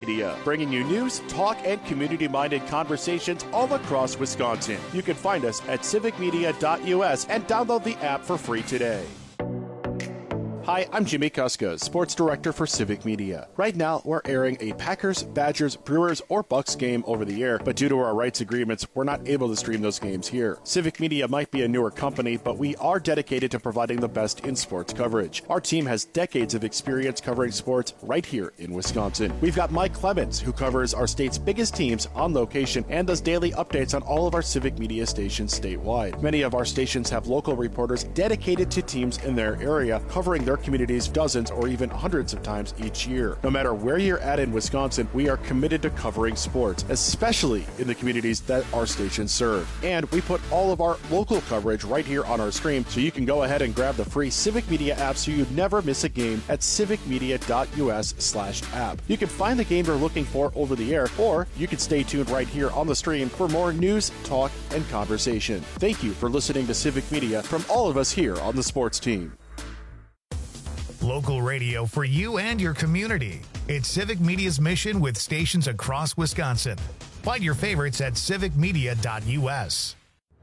Media, bringing you news, talk, and community-minded conversations all across Wisconsin. You can find us at civicmedia.us and download the app for free today. Hi, I'm Jimmy Kuska, Sports Director for Civic Media. Right now, we're airing a Packers, Badgers, Brewers, or Bucks game over the air, but due to our rights agreements, we're not able to stream those games here. Civic Media might be a newer company, but we are dedicated to providing the best in sports coverage. Our team has decades of experience covering sports right here in Wisconsin. We've got Mike Clemens, who covers our state's biggest teams on location and does daily updates on all of our Civic Media stations statewide. Many of our stations have local reporters dedicated to teams in their area, covering their communities dozens or even hundreds of times each year. No matter where you're at in Wisconsin, we are committed to covering sports, especially in the communities that our stations serve. And we put all of our local coverage right here on our stream, so you can go ahead and grab the free Civic Media app so you never miss a game at civicmedia.us/app. You can find the game you're looking for over the air, or you can stay tuned right here on the stream for more news, talk, and conversation. Thank you for listening to Civic Media from all of us here on the sports team. Local radio for you and your community. It's Civic Media's mission with stations across Wisconsin. Find your favorites at civicmedia.us.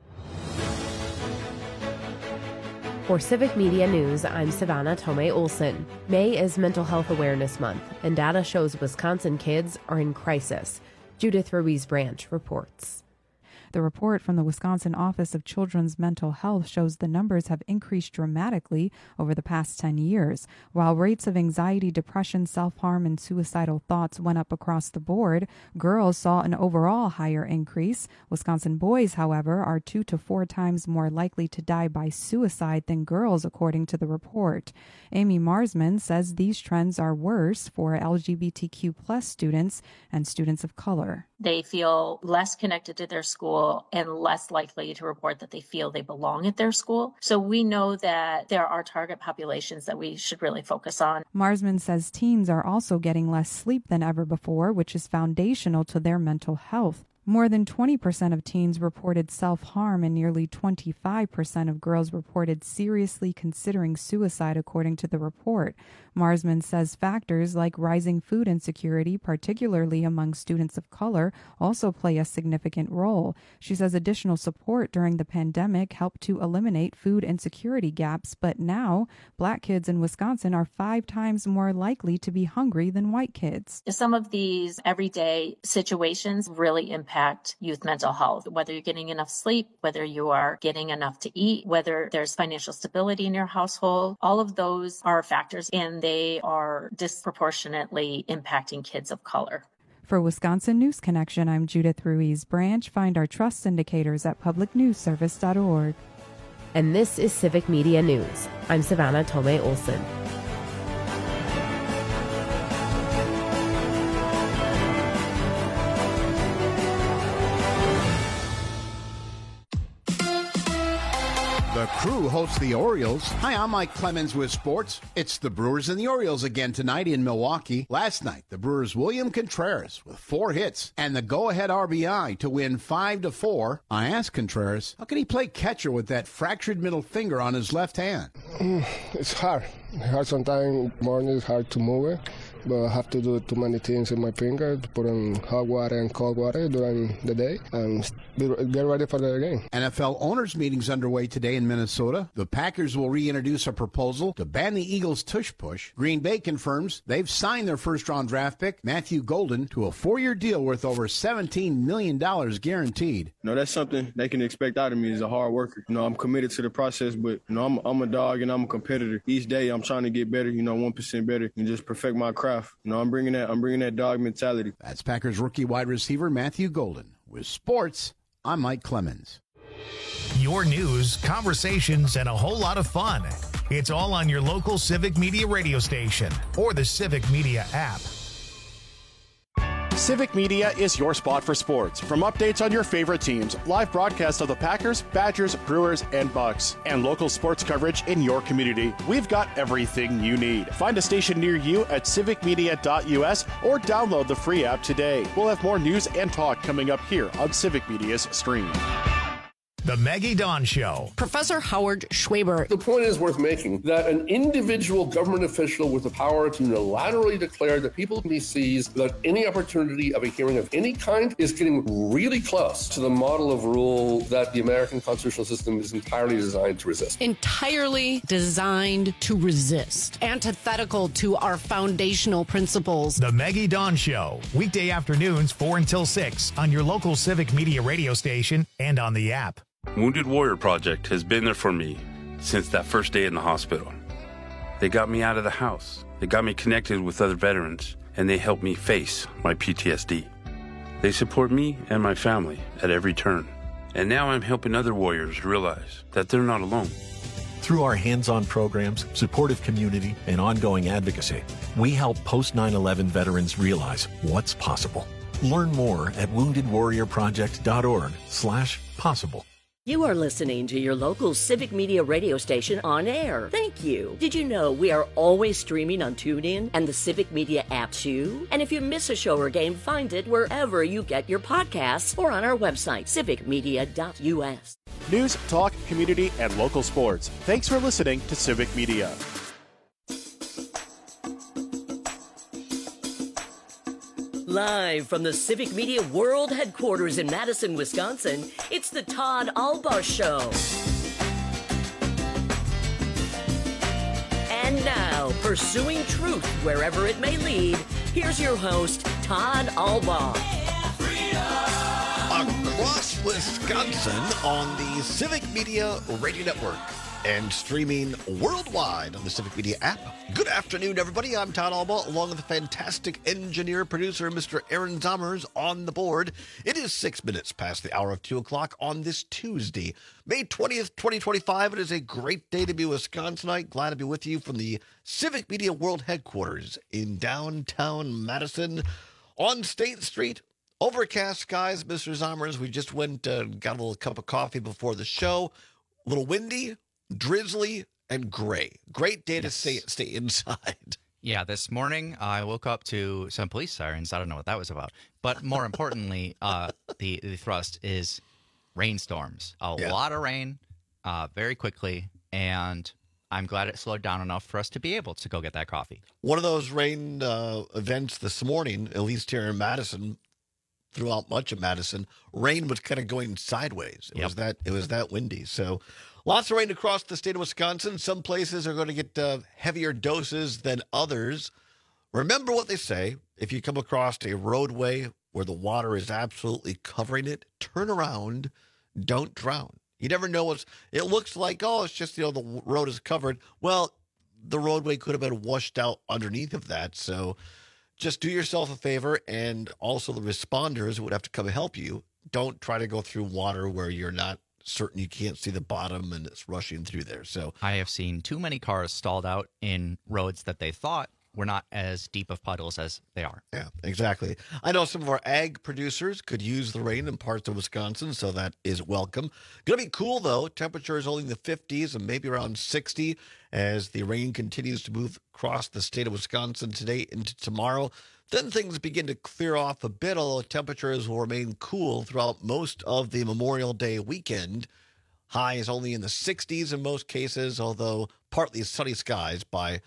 For Civic Media News, I'm Savannah Tomei Olson. May is Mental Health Awareness Month, and data shows Wisconsin kids are in crisis. Judith Ruiz Branch reports. The report from the Wisconsin Office of Children's Mental Health shows the numbers have increased dramatically over the past 10 years. While rates of anxiety, depression, self-harm, and suicidal thoughts went up across the board, girls saw an overall higher increase. Wisconsin boys, however, are 2 to 4 times more likely to die by suicide than girls, according to the report. Amy Marsman says these trends are worse for LGBTQ plus students and students of color. They feel less connected to their school and less likely to report that they feel they belong at their school. So we know that there are target populations that we should really focus on. Marsman says teens are also getting less sleep than ever before, which is foundational to their mental health. More than 20% of teens reported self-harm and nearly 25% of girls reported seriously considering suicide, according to the report. Marsman says factors like rising food insecurity, particularly among students of color, also play a significant role. She says additional support during the pandemic helped to eliminate food insecurity gaps, but now Black kids in Wisconsin are 5 times more likely to be hungry than white kids. Some of these everyday situations really impact youth mental health, whether you're getting enough sleep, whether you are getting enough to eat, whether there's financial stability in your household. All of those are factors, and they are disproportionately impacting kids of color. For Wisconsin News Connection, I'm Judith Ruiz Branch. Find our trust indicators at publicnewsservice.org. And this is Civic Media News. I'm Savannah Tomei Olson. The Crew hosts the Orioles. Hi, I'm Mike Clemens with sports. It's the Brewers and the Orioles again tonight in Milwaukee. Last night, the Brewers' William Contreras with 4 hits and the go-ahead RBI to win 5-4. I asked Contreras, how can he play catcher with that fractured middle finger on his left hand? It's hard. Sometimes morning it's hard to move it. But I have to do too many things in my finger, to put in hot water and cold water during the day and get ready for the game. NFL owners' meetings underway today in Minnesota. The Packers will reintroduce a proposal to ban the Eagles' tush push. Green Bay confirms they've signed their first-round draft pick, Matthew Golden, to a 4-year deal worth over $17 million guaranteed. That's something they can expect out of me as a hard worker. I'm committed to the process, but I'm a dog and I'm a competitor. Each day I'm trying to get better, 1% better, and just perfect my craft. I'm bringing that dog mentality. That's Packers rookie wide receiver Matthew Golden. With sports, I'm Mike Clemens. Your news, conversations, and a whole lot of fun. It's all on your local Civic Media radio station or the Civic Media app. Civic Media is your spot for sports. From updates on your favorite teams, live broadcasts of the Packers, Badgers, Brewers, and Bucks, and local sports coverage in your community, we've got everything you need. Find a station near you at civicmedia.us or download the free app today. We'll have more news and talk coming up here on Civic Media's stream. The Maggie Dawn Show. Professor Howard Schwaber. The point is worth making that an individual government official with the power to unilaterally declare that people can be seized without any opportunity of a hearing of any kind is getting really close to the model of rule that the American constitutional system is entirely designed to resist. Entirely designed to resist. Antithetical to our foundational principles. The Maggie Dawn Show. Weekday afternoons 4 until 6 on your local Civic Media radio station and on the app. Wounded Warrior Project has been there for me since that first day in the hospital. They got me out of the house. They got me connected with other veterans, and they helped me face my PTSD. They support me and my family at every turn. And now I'm helping other warriors realize that they're not alone. Through our hands-on programs, supportive community, and ongoing advocacy, we help post-9/11 veterans realize what's possible. Learn more at woundedwarriorproject.org/possible. You are listening to your local Civic Media radio station on air. Thank you. Did you know we are always streaming on TuneIn and the Civic Media app too? And if you miss a show or game, find it wherever you get your podcasts or on our website, civicmedia.us. News, talk, community, and local sports. Thanks for listening to Civic Media. Live from the Civic Media World Headquarters in Madison, Wisconsin, it's the Todd Albaugh Show. And now, pursuing truth wherever it may lead, here's your host, Todd Albaugh. Across Wisconsin on the Civic Media Radio Network and streaming worldwide on the Civic Media app. Good afternoon, everybody. I'm Todd Albaugh, along with the fantastic engineer, producer, Mr. Aaron Zommers on the board. It is 6 minutes past the hour of 2 o'clock on this Tuesday, May 20th, 2025. It is a great day to be Wisconsinite. Glad to be with you from the Civic Media World Headquarters in downtown Madison on State Street. Overcast skies, Mr. Zommers. We just went, got a little cup of coffee before the show. A little windy, drizzly, and gray. Great day to stay inside. Yeah, this morning I woke up to some police sirens. I don't know what that was about. But more importantly, the thrust is rainstorms. A lot of rain very quickly, and I'm glad it slowed down enough for us to be able to go get that coffee. One of those rain events this morning, at least here in Madison, throughout much of Madison, rain was kind of going sideways. It was that windy. So lots of rain across the state of Wisconsin. Some places are going to get heavier doses than others. Remember what they say. If you come across a roadway where the water is absolutely covering it, turn around, don't drown. You never know it looks like, it's just, the road is covered. Well, the roadway could have been washed out underneath of that. So just do yourself a favor, and also the responders who would have to come and help you, don't try to go through water where you're not certain you can't see the bottom and it's rushing through there. So I have seen too many cars stalled out in roads that they thought were not as deep of puddles as they are. Yeah, exactly. I know some of our ag producers could use the rain in parts of Wisconsin, so that is welcome. Going to be cool, though. Temperature is only in the 50s and maybe around 60 as the rain continues to move across the state of Wisconsin today into tomorrow. Then things begin to clear off a bit, although temperatures will remain cool throughout most of the Memorial Day weekend. High is only in the 60s in most cases, although partly sunny skies by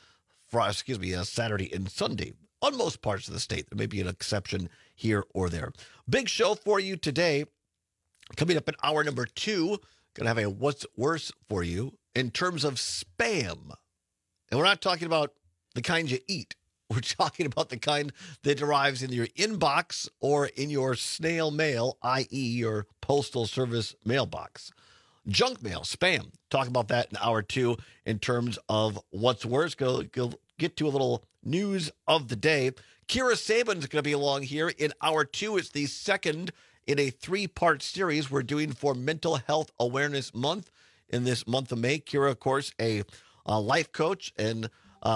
Saturday and Sunday on most parts of the state. There may be an exception here or there. Big show for you today. Coming up in hour number 2, going to have a What's Worse for you in terms of spam. And we're not talking about the kind you eat. We're talking about the kind that arrives in your inbox or in your snail mail, i.e. your postal service mailbox. Junk mail, spam. Talk about that in hour 2 in terms of what's worse. Go get to a little news of the day. Kira Sabin's going to be along here in hour 2. It's the second in a 3-part series we're doing for Mental Health Awareness Month in this month of May. Kira, of course, a life coach and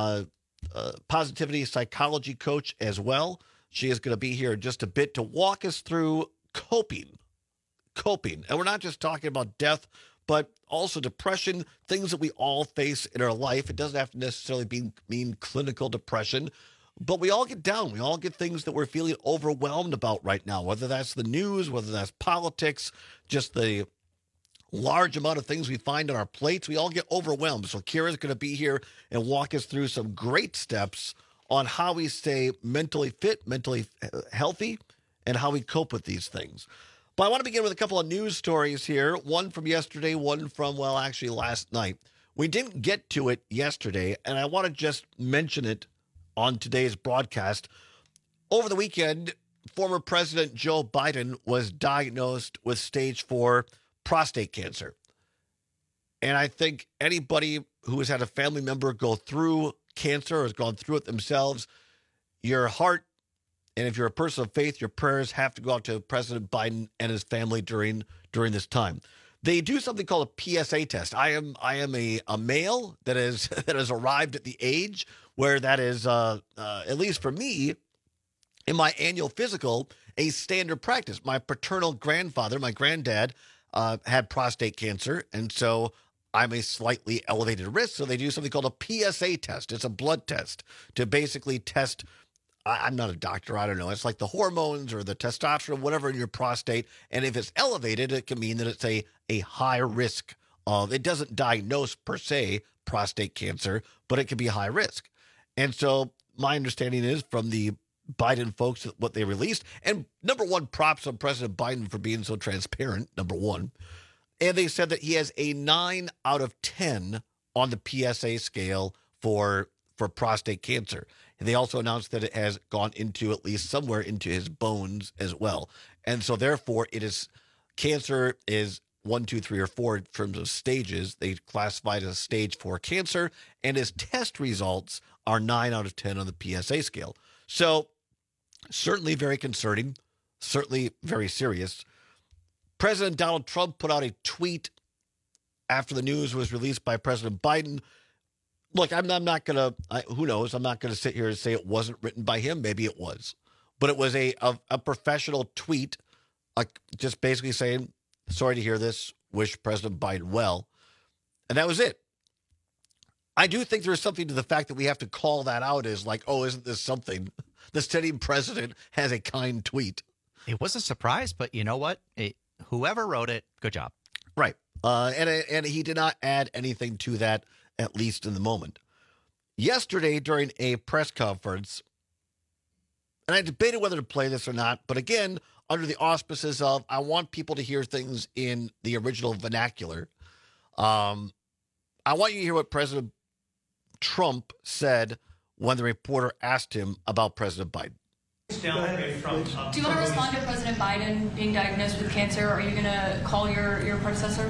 positivity psychology coach as well. She is going to be here in just a bit to walk us through coping. And we're not just talking about death, but also depression, things that we all face in our life. It doesn't have to necessarily mean clinical depression, but we all get down. We all get things that we're feeling overwhelmed about right now, whether that's the news, whether that's politics, just the large amount of things we find on our plates, we all get overwhelmed. So Kira's going to be here and walk us through some great steps on how we stay mentally fit, mentally healthy, and how we cope with these things. But I want to begin with a couple of news stories here. One from yesterday, one from, well, actually last night. We didn't get to it yesterday, and I want to just mention it on today's broadcast. Over the weekend, former President Joe Biden was diagnosed with stage 4 prostate cancer. And I think anybody who has had a family member go through cancer or has gone through it themselves, your heart, and if you're a person of faith, your prayers have to go out to President Biden and his family during this time. They do something called a PSA test. I am a male that has arrived at the age where that is, at least for me, in my annual physical, a standard practice. My paternal grandfather, my granddad, had prostate cancer, and so I'm a slightly elevated risk. So they do something called a PSA test. It's a blood test to basically test. I'm not a doctor. I don't know. It's like the hormones or the testosterone, whatever in your prostate. And if it's elevated, it can mean that it's a high risk of, it doesn't diagnose per se prostate cancer, but it can be high risk. And so my understanding is from the Biden folks, what they released, and number one, props on President Biden for being so transparent, number one. And they said that he has a 9 out of 10 on the PSA scale for prostate cancer. And they also announced that it has gone into at least somewhere into his bones as well. And so therefore cancer is 1, 2, 3, or 4 in terms of stages. They classified it as stage 4 cancer, and his test results are 9 out of 10 on the PSA scale. So certainly very concerning, certainly very serious. President Donald Trump put out a tweet after the news was released by President Biden. Look, I'm not going to, who knows, I'm not going to sit here and say it wasn't written by him. Maybe it was. But it was a professional tweet, just basically saying, sorry to hear this, wish President Biden well. And that was it. I do think there's something to the fact that we have to call that out as like, oh, isn't this something? The sitting president has a kind tweet. It was a surprise, but you know what? Whoever wrote it, good job. Right. And he did not add anything to that, at least in the moment. Yesterday, during a press conference, and I debated whether to play this or not, but again, under the auspices of, I want people to hear things in the original vernacular. I want you to hear what President Trump said when the reporter asked him about President Biden. Do you want to respond to President Biden being diagnosed with cancer? Are you going to call your predecessor?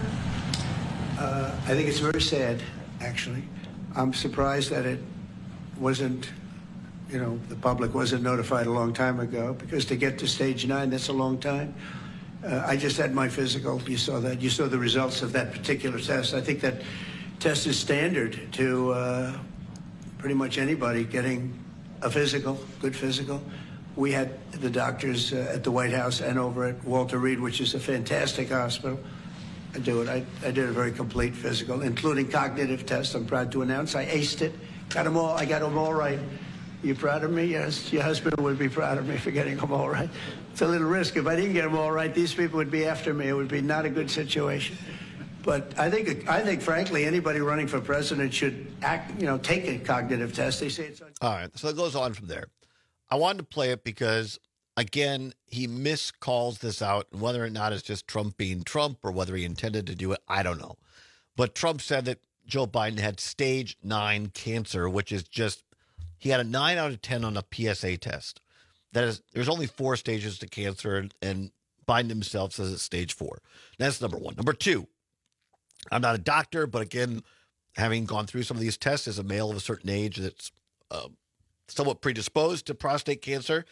I think it's very sad, actually. I'm surprised that it wasn't, the public wasn't notified a long time ago, because to get to stage 9, that's a long time. I just had my physical. You saw that. You saw the results of that particular test. I think that test is standard to pretty much anybody getting a physical, good physical. We had the doctors at the White House and over at Walter Reed, which is a fantastic hospital. I did a very complete physical, including cognitive tests. I'm proud to announce I aced it. Got them all. I got them all right. You proud of me? Yes. Your husband would be proud of me for getting them all right. It's a little risk. If I didn't get them all right, these people would be after me. It would be not a good situation. But I think, frankly, anybody running for president should take a cognitive test. They say it's all right. So it goes on from there. I wanted to play it because, again, he miscalls this out. And whether or not it's just Trump being Trump or whether he intended to do it, I don't know. But Trump said that Joe Biden had stage 9 cancer, which is just, he had a 9 out of 10 on a PSA test. That is, there's only 4 stages to cancer, and Biden himself says it's stage 4. That's number one. Number two, I'm not a doctor, but again, having gone through some of these tests as a male of a certain age that's somewhat predisposed to prostate cancer,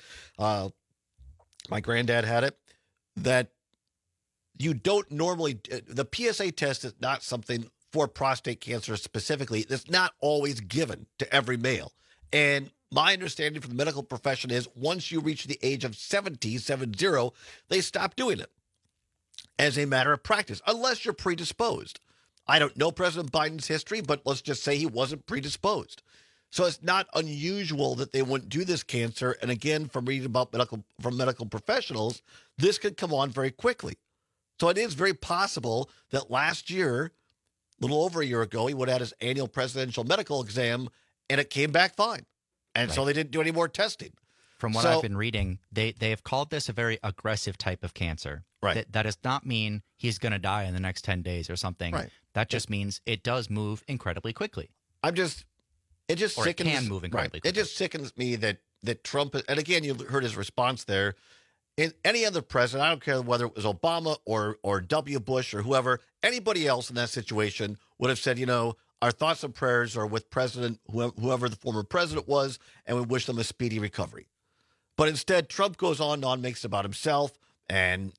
my granddad had it, that you don't normally, the PSA test is not something for prostate cancer specifically. It's not always given to every male. And my understanding from the medical profession is once you reach the age of 70, they stop doing it as a matter of practice, unless you're predisposed. I don't know President Biden's history, but let's just say he wasn't predisposed. So it's not unusual that they wouldn't do this cancer. And again, from reading about medical professionals, this could come on very quickly. So it is very possible that last year, a little over a year ago, he would have had his annual presidential medical exam, and it came back fine. And so they didn't do any more testing. From what I've been reading, they have called this a very aggressive type of cancer. Right. That does not mean he's going to die in the next 10 days or something. Right. That just means it does move incredibly quickly. It just sickens. It can move incredibly quickly. It just sickens me that Trump, and again, you heard his response there. In any other president, I don't care whether it was Obama or W. Bush or whoever, anybody else in that situation would have said, our thoughts and prayers are with President, whoever the former president was, and we wish them a speedy recovery. But instead, Trump goes on and on, makes it about himself, and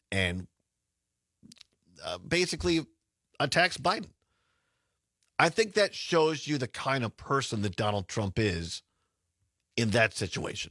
basically attacks Biden. I think that shows you the kind of person that Donald Trump is in that situation.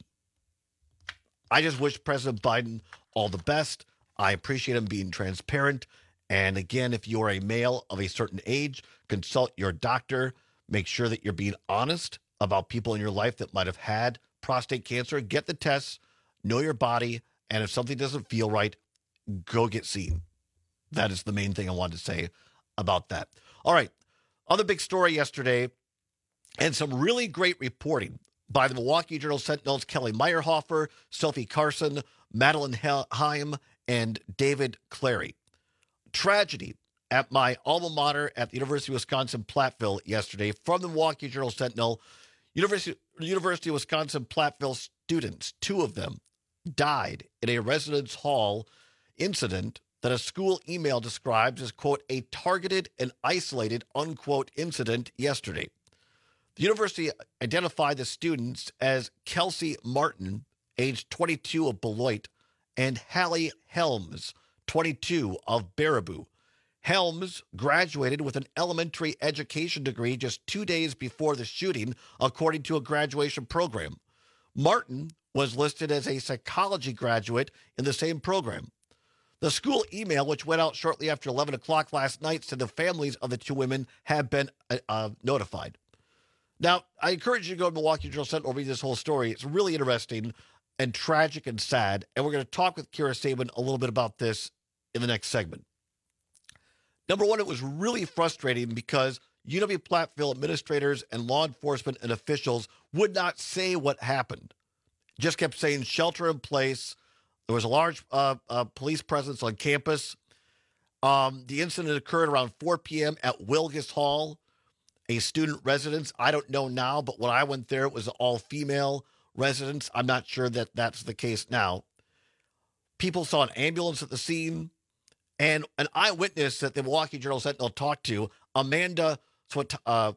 I just wish President Biden all the best. I appreciate him being transparent. And again, if you are a male of a certain age, consult your doctor. Make sure that you're being honest about people in your life that might have had prostate cancer. Get the tests, know your body, and if something doesn't feel right, go get seen. That is the main thing I wanted to say about that. All right. Other big story yesterday, and some really great reporting by the Milwaukee Journal-Sentinel's Kelly Meyerhofer, Sophie Carson, Madeline Heim, and David Clary. Tragedy at my alma mater at the University of Wisconsin-Platteville yesterday from the Milwaukee Journal-Sentinel. University of Wisconsin-Platteville students, 2 of them, died in a residence hall incident that a school email describes as, quote, a targeted and isolated, unquote, incident yesterday. The university identified the students as Kelsey Martin, age 22 of Beloit, and Hallie Helms, 22 of Baraboo. Helms graduated with an elementary education degree just 2 days before the shooting, according to a graduation program. Martin was listed as a psychology graduate in the same program. The school email, which went out shortly after 11 o'clock last night, said the families of the 2 women have been notified. Now, I encourage you to go to Milwaukee Journal-Sentinel and read this whole story. It's really interesting and tragic and sad, and we're going to talk with Kira Sabin a little bit about this in the next segment. Number one, it was really frustrating because UW-Platteville administrators and law enforcement and officials would not say what happened. Just kept saying shelter in place. There was a large police presence on campus. The incident occurred around 4 p.m. at Wilgus Hall, a student residence. I don't know now, but when I went there, it was an all-female residence. I'm not sure that that's the case now. People saw an ambulance at the scene, and an eyewitness that the Milwaukee Journal-Sentinel talked to, Amanda Sawatoski,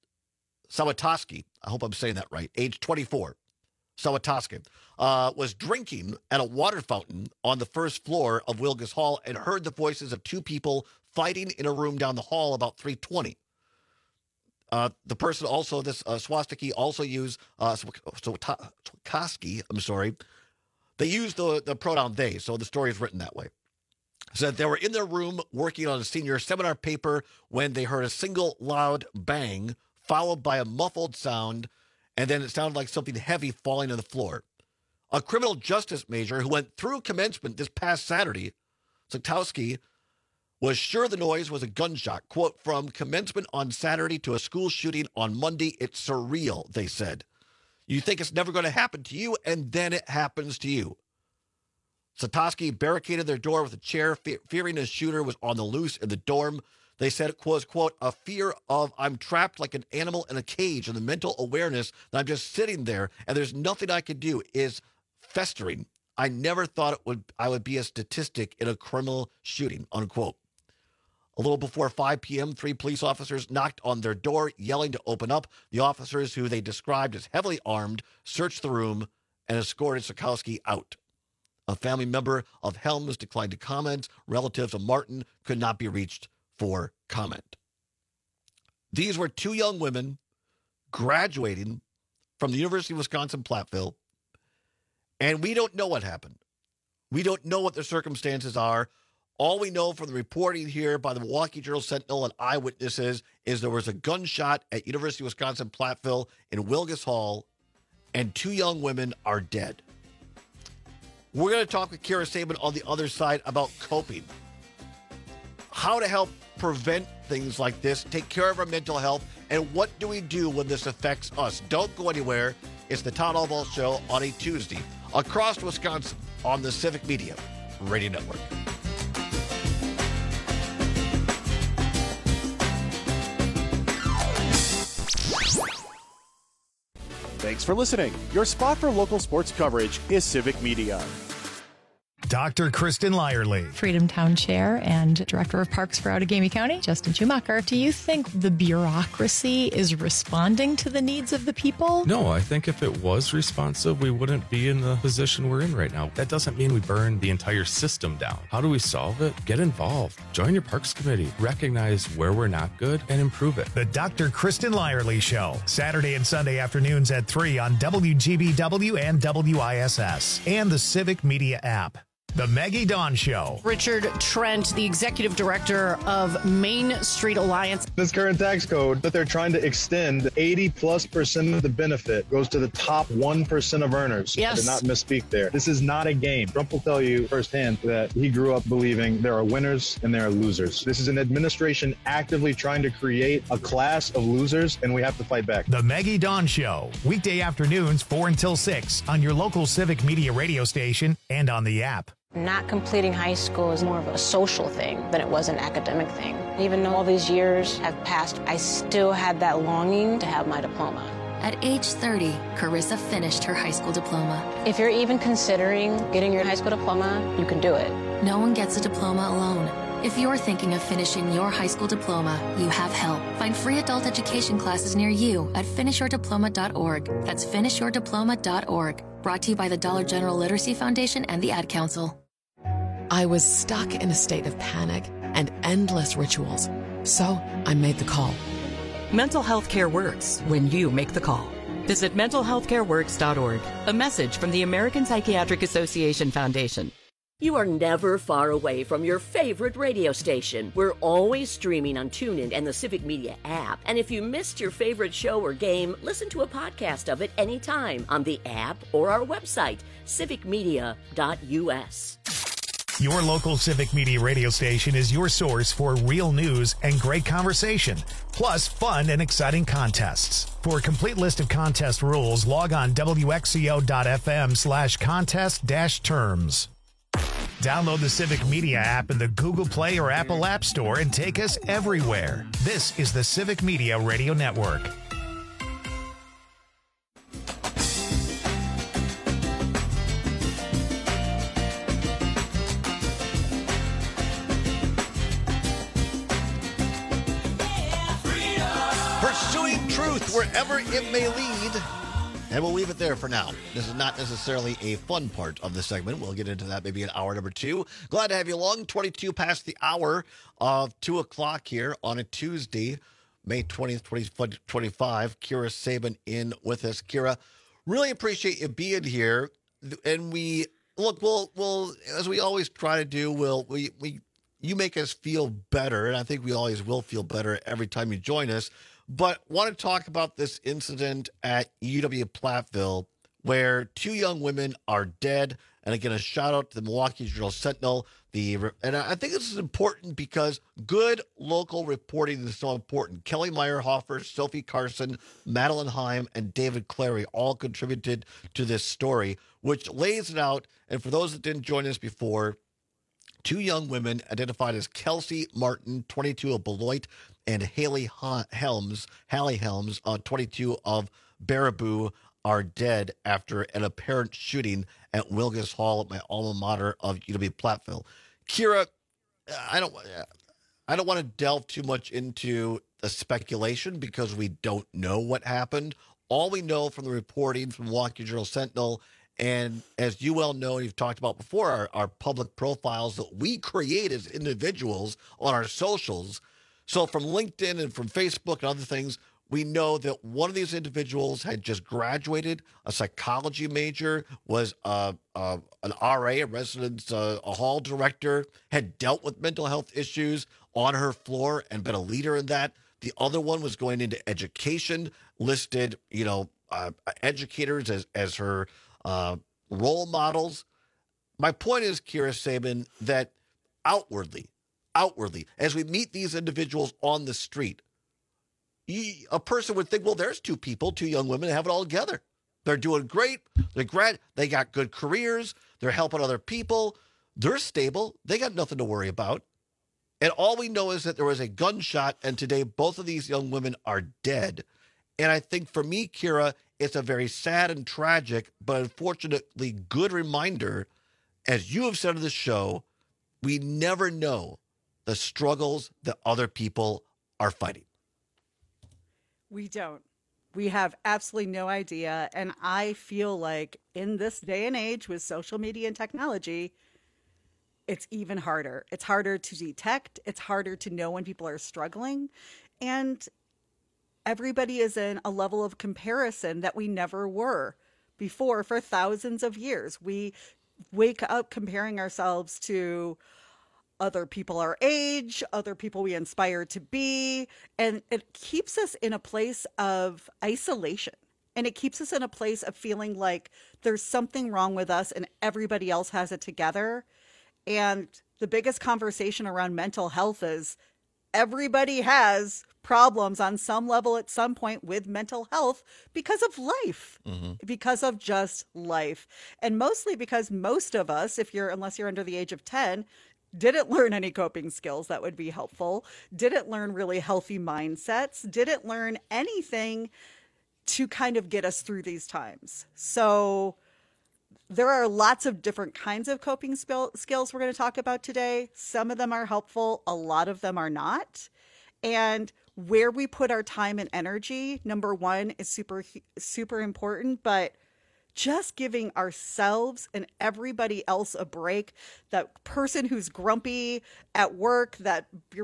I hope I'm saying that right, age 24, Sawatoski, was drinking at a water fountain on the first floor of Wilgus Hall and heard the voices of 2 people fighting in a room down the hall about 3:20. The person also, this Swastiki also used, Sawatoski, I'm sorry, they used the pronoun they, so the story is written that way. Said they were in their room working on a senior seminar paper when they heard a single loud bang followed by a muffled sound, and then it sounded like something heavy falling on the floor. A criminal justice major who went through commencement this past Saturday, Sawatoski, was sure the noise was a gunshot. Quote, from commencement on Saturday to a school shooting on Monday, it's surreal, they said. You think it's never going to happen to you, and then it happens to you. Sawatoski barricaded their door with a chair, fearing a shooter was on the loose in the dorm. They said it was, quote, a fear of I'm trapped like an animal in a cage, and the mental awareness that I'm just sitting there and there's nothing I could do is festering. I never thought I would be a statistic in a criminal shooting, unquote. A little before 5 p.m., 3 police officers knocked on their door, yelling to open up. The officers, who they described as heavily armed, searched the room and escorted Sawatoski out. A family member of Helms declined to comment. Relatives of Martin could not be reached for comment. These were 2 young women graduating from the University of Wisconsin-Platteville, and we don't know what happened. We don't know what the circumstances are. All we know from the reporting here by the Milwaukee Journal-Sentinel and eyewitnesses is there was a gunshot at University of Wisconsin-Platteville in Wilgus Hall, and 2 young women are dead. We're going to talk with Kira Sabin on the other side about coping. how to help prevent things like this, take care of our mental health, and what do we do when this affects us. Don't go anywhere. It's the Todd Albaugh Show on a Tuesday across Wisconsin on the Civic Media Radio Network. Thanks for listening. Your spot for local sports coverage is Civic Media. Dr. Kristen Lyerly. Freedom Town Chair and Director of Parks for Outagamie County, Justin Schumacher. Do you think the bureaucracy is responding to the needs of the people? No, I think if it was responsive, we wouldn't be in the position we're in right now. That doesn't mean we burn the entire system down. How do we solve it? Get involved. Join your Parks Committee. Recognize where we're not good and improve it. The Dr. Kristen Lyerly Show, Saturday and Sunday afternoons at 3 on WGBW and WISS and the Civic Media app. The Maggie Dawn Show. Richard Trent, the executive director of Main Street Alliance. This current tax code that they're trying to extend, 80+% of the benefit goes to the top 1% of earners. Yes. I did not misspeak there. This is not a game. Trump will tell you firsthand that he grew up believing there are winners and there are losers. This is an administration actively trying to create a class of losers, and we have to fight back. The Maggie Dawn Show, weekday afternoons 4 until 6 on your local Civic Media radio station and on the app. Not completing high school is more of a social thing than it was an academic thing. Even though all these years have passed, I still had that longing to have my diploma. At age 30, Carissa finished her high school diploma. If you're even considering getting your high school diploma, you can do it. No one gets a diploma alone. If you're thinking of finishing your high school diploma, you have help. Find free adult education classes near you at finishyourdiploma.org. That's finishyourdiploma.org. Brought to you by the Dollar General Literacy Foundation and the Ad Council. I was stuck in a state of panic and endless rituals. So I made the call. Mental health care works when you make the call. Visit mentalhealthcareworks.org. A message from the American Psychiatric Association Foundation. You are never far away from your favorite radio station. We're always streaming on TuneIn and the Civic Media app. And if you missed your favorite show or game, listen to a podcast of it anytime on the app or our website, civicmedia.us. Your local Civic Media radio station is your source for real news and great conversation, plus fun and exciting contests. For a complete list of contest rules, log on wxco.fm/contest-terms. Download the Civic Media app in the Google Play or Apple App Store and take us everywhere. This is the Civic Media Radio Network. Pursuing truth wherever it may lead. And we'll leave it there for now. This is not necessarily a fun part of the segment. We'll get into that maybe in hour number 2. Glad to have you along. 22 past the hour of 2 o'clock here on a Tuesday, May 20th, 2025. Kira Sabin in with us. Kira, really appreciate you being here. And we'll as we always try to do, you make us feel better. And I think we always will feel better every time you join us. But want to talk about this incident at UW-Platteville where 2 young women are dead. And again, a shout out to the Milwaukee Journal-Sentinel. And I think this is important because good local reporting is so important. Kelly Meyerhofer, Sophie Carson, Madeline Heim, and David Clary all contributed to this story, which lays it out. And for those that didn't join us before, 2 young women identified as Kelsey Martin, 22 of Beloit, and Hallie Helms, 22 of Baraboo, are dead after an apparent shooting at Wilgus Hall at my alma mater of UW-Platteville. Kira, I don't want to delve too much into the speculation because we don't know what happened. All we know from the reporting from Milwaukee Journal-Sentinel, and as you well know, and you've talked about before, our public profiles that we create as individuals on our socials. So from LinkedIn and from Facebook and other things, we know that one of these individuals had just graduated, a psychology major, was an RA, a residence a hall director, had dealt with mental health issues on her floor and been a leader in that. The other one was going into education, listed, educators as her role models. My point is, Kira Sabin, that outwardly, outwardly, as we meet these individuals on the street, a person would think, well, there's two young women that have it all together. They're doing great. They got good careers. They're helping other people. They're stable. They got nothing to worry about. And all we know is that there was a gunshot, and today both of these young women are dead. And I think for me, Kira, it's a very sad and tragic, but unfortunately good reminder, as you have said on the show, we never know the struggles that other people are fighting. We don't. We have absolutely no idea. And I feel like in this day and age with social media and technology, it's even harder. It's harder to detect. It's harder to know when people are struggling. And everybody is in a level of comparison that we never were before for thousands of years. We wake up comparing ourselves to other people our age, other people we inspire to be, and it keeps us in a place of isolation. And it keeps us in a place of feeling like there's something wrong with us and everybody else has it together. And the biggest conversation around mental health is everybody has problems on some level at some point with mental health because of life, because of just life. And mostly because most of us, unless you're under the age of 10, didn't learn any coping skills that would be helpful, didn't learn really healthy mindsets, didn't learn anything to kind of get us through these times. So there are lots of different kinds of coping skills we're going to talk about today. Some of them are helpful. A lot of them are not. And where we put our time and energy, number one, is super, super important. But just giving ourselves and everybody else a break, that person who's grumpy at work, that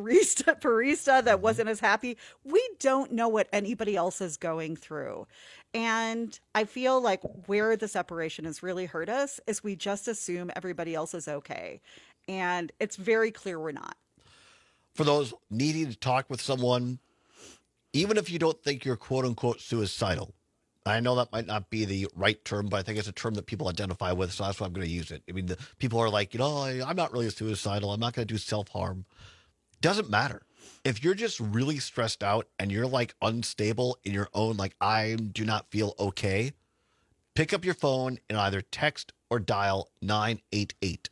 barista that wasn't as happy, we don't know what anybody else is going through. And I feel like where the separation has really hurt us is we just assume everybody else is okay. And it's very clear we're not. For those needing to talk with someone, even if you don't think you're quote unquote suicidal, I know that might not be the right term, but I think it's a term that people identify with, so that's why I'm going to use it. I mean, the people are like, I'm not really suicidal. I'm not going to do self-harm. Doesn't matter. If you're just really stressed out and you're like unstable in your own, like, I do not feel okay, pick up your phone and either text or dial 988.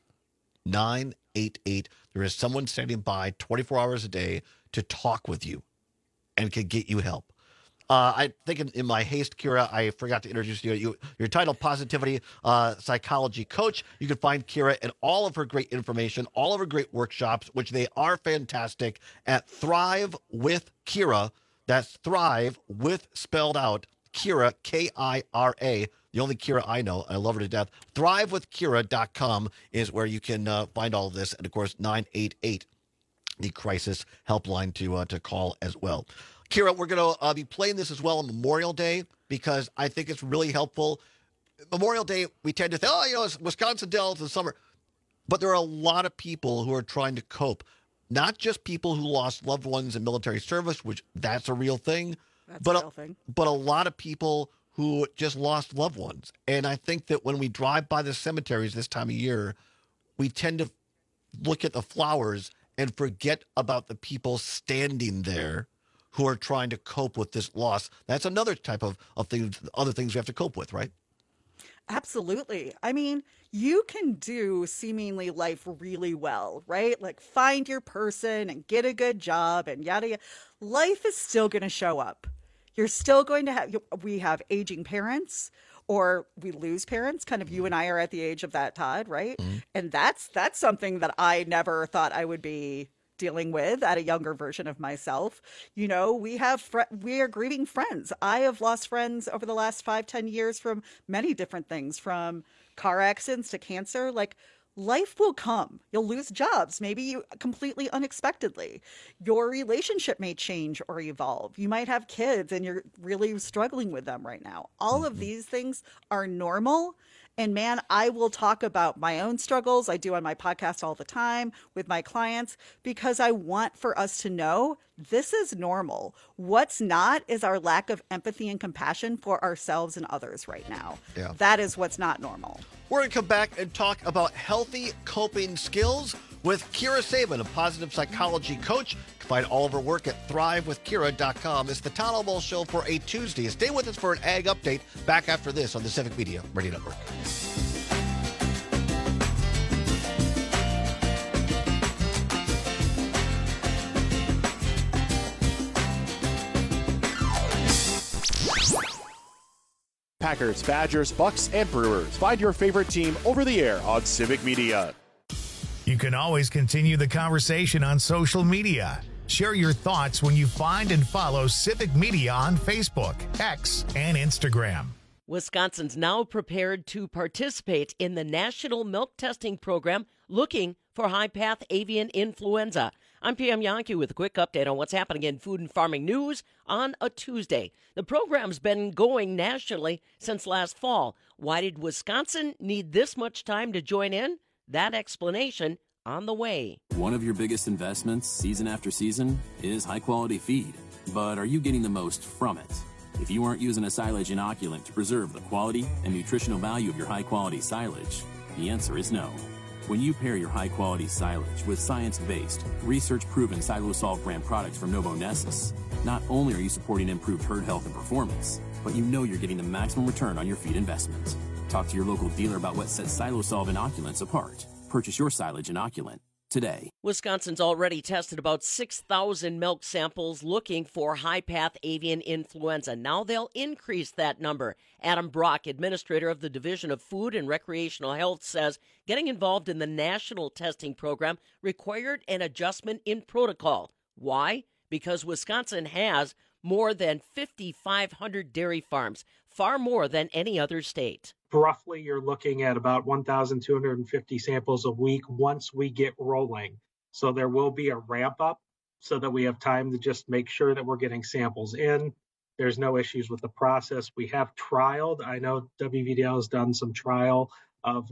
988. There is someone standing by 24 hours a day to talk with you and can get you help. I think in my haste, Kira, I forgot to introduce you. Your title, Positivity Psychology Coach. You can find Kira and all of her great information, all of her great workshops, which they are fantastic, at Thrive with Kira. That's Thrive with spelled out Kira, Kira. The only Kira I know. I love her to death. ThriveWithKira.com is where you can find all of this. And, of course, 988, the crisis helpline to call as well. Kira, we're going to be playing this as well on Memorial Day because I think it's really helpful. Memorial Day, we tend to think, it's Wisconsin Dells in the summer. But there are a lot of people who are trying to cope. Not just people who lost loved ones in military service, which that's a real thing. But a lot of people who just lost loved ones. And I think that when we drive by the cemeteries this time of year, we tend to look at the flowers and forget about the people standing there who are trying to cope with this loss. That's another type of things, other things we have to cope with, right? Absolutely. I mean, you can do seemingly life really well, right? Like find your person and get a good job and yada, yada. Life is still going to show up. You're still going to we have aging parents or we lose parents. Kind of you and I are at the age of that, Todd, right? Mm-hmm. And that's something that I never thought I would be dealing with at a younger version of myself. We are grieving friends. I have lost friends over the last 5-10 years from many different things, from car accidents to cancer. Like, life will come. You'll lose jobs, maybe you completely unexpectedly. Your relationship may change or evolve. You might have kids and you're really struggling with them right now. All of these things are normal. And man, I will talk about my own struggles. I do on my podcast all the time with my clients because I want for us to know this is normal. What's not is our lack of empathy and compassion for ourselves and others right now. Yeah. That is what's not normal. We're going to come back and talk about healthy coping skills with Kira Sabin, a positive psychology coach. You can find all of her work at thrivewithkira.com. It's the Todd Albaugh Show for a Tuesday. Stay with us for an ag update. Back after this on the Civic Media Radio Network. Packers, Badgers, Bucks, and Brewers. Find your favorite team over the air on Civic Media. You can always continue the conversation on social media. Share your thoughts when you find and follow Civic Media on Facebook, X, and Instagram. Wisconsin's now prepared to participate in the National Milk Testing Program looking for high-path avian influenza. I'm Pam Yankee with a quick update on what's happening in food and farming news on a Tuesday. The program's been going nationally since last fall. Why did Wisconsin need this much time to join in? That explanation on the way. One of your biggest investments, season after season, is high-quality feed. But are you getting the most from it? If you aren't using a silage inoculant to preserve the quality and nutritional value of your high-quality silage, the answer is no. When you pair your high-quality silage with science-based, research-proven Silosol brand products from Novonesis, not only are you supporting improved herd health and performance, but you know you're getting the maximum return on your feed investment. Talk to your local dealer about what sets Silosol inoculants apart. Purchase your silage inoculant today. Wisconsin's already tested about 6,000 milk samples looking for high-path avian influenza. Now they'll increase that number. Adam Brock, administrator of the Division of Food and Recreational Health, says getting involved in the national testing program required an adjustment in protocol. Why? Because Wisconsin has more than 5,500 dairy farms, far more than any other state. Roughly, you're looking at about 1,250 samples a week once we get rolling. So there will be a ramp up so that we have time to just make sure that we're getting samples in. There's no issues with the process. We have trialed. I know WVDL has done some trial of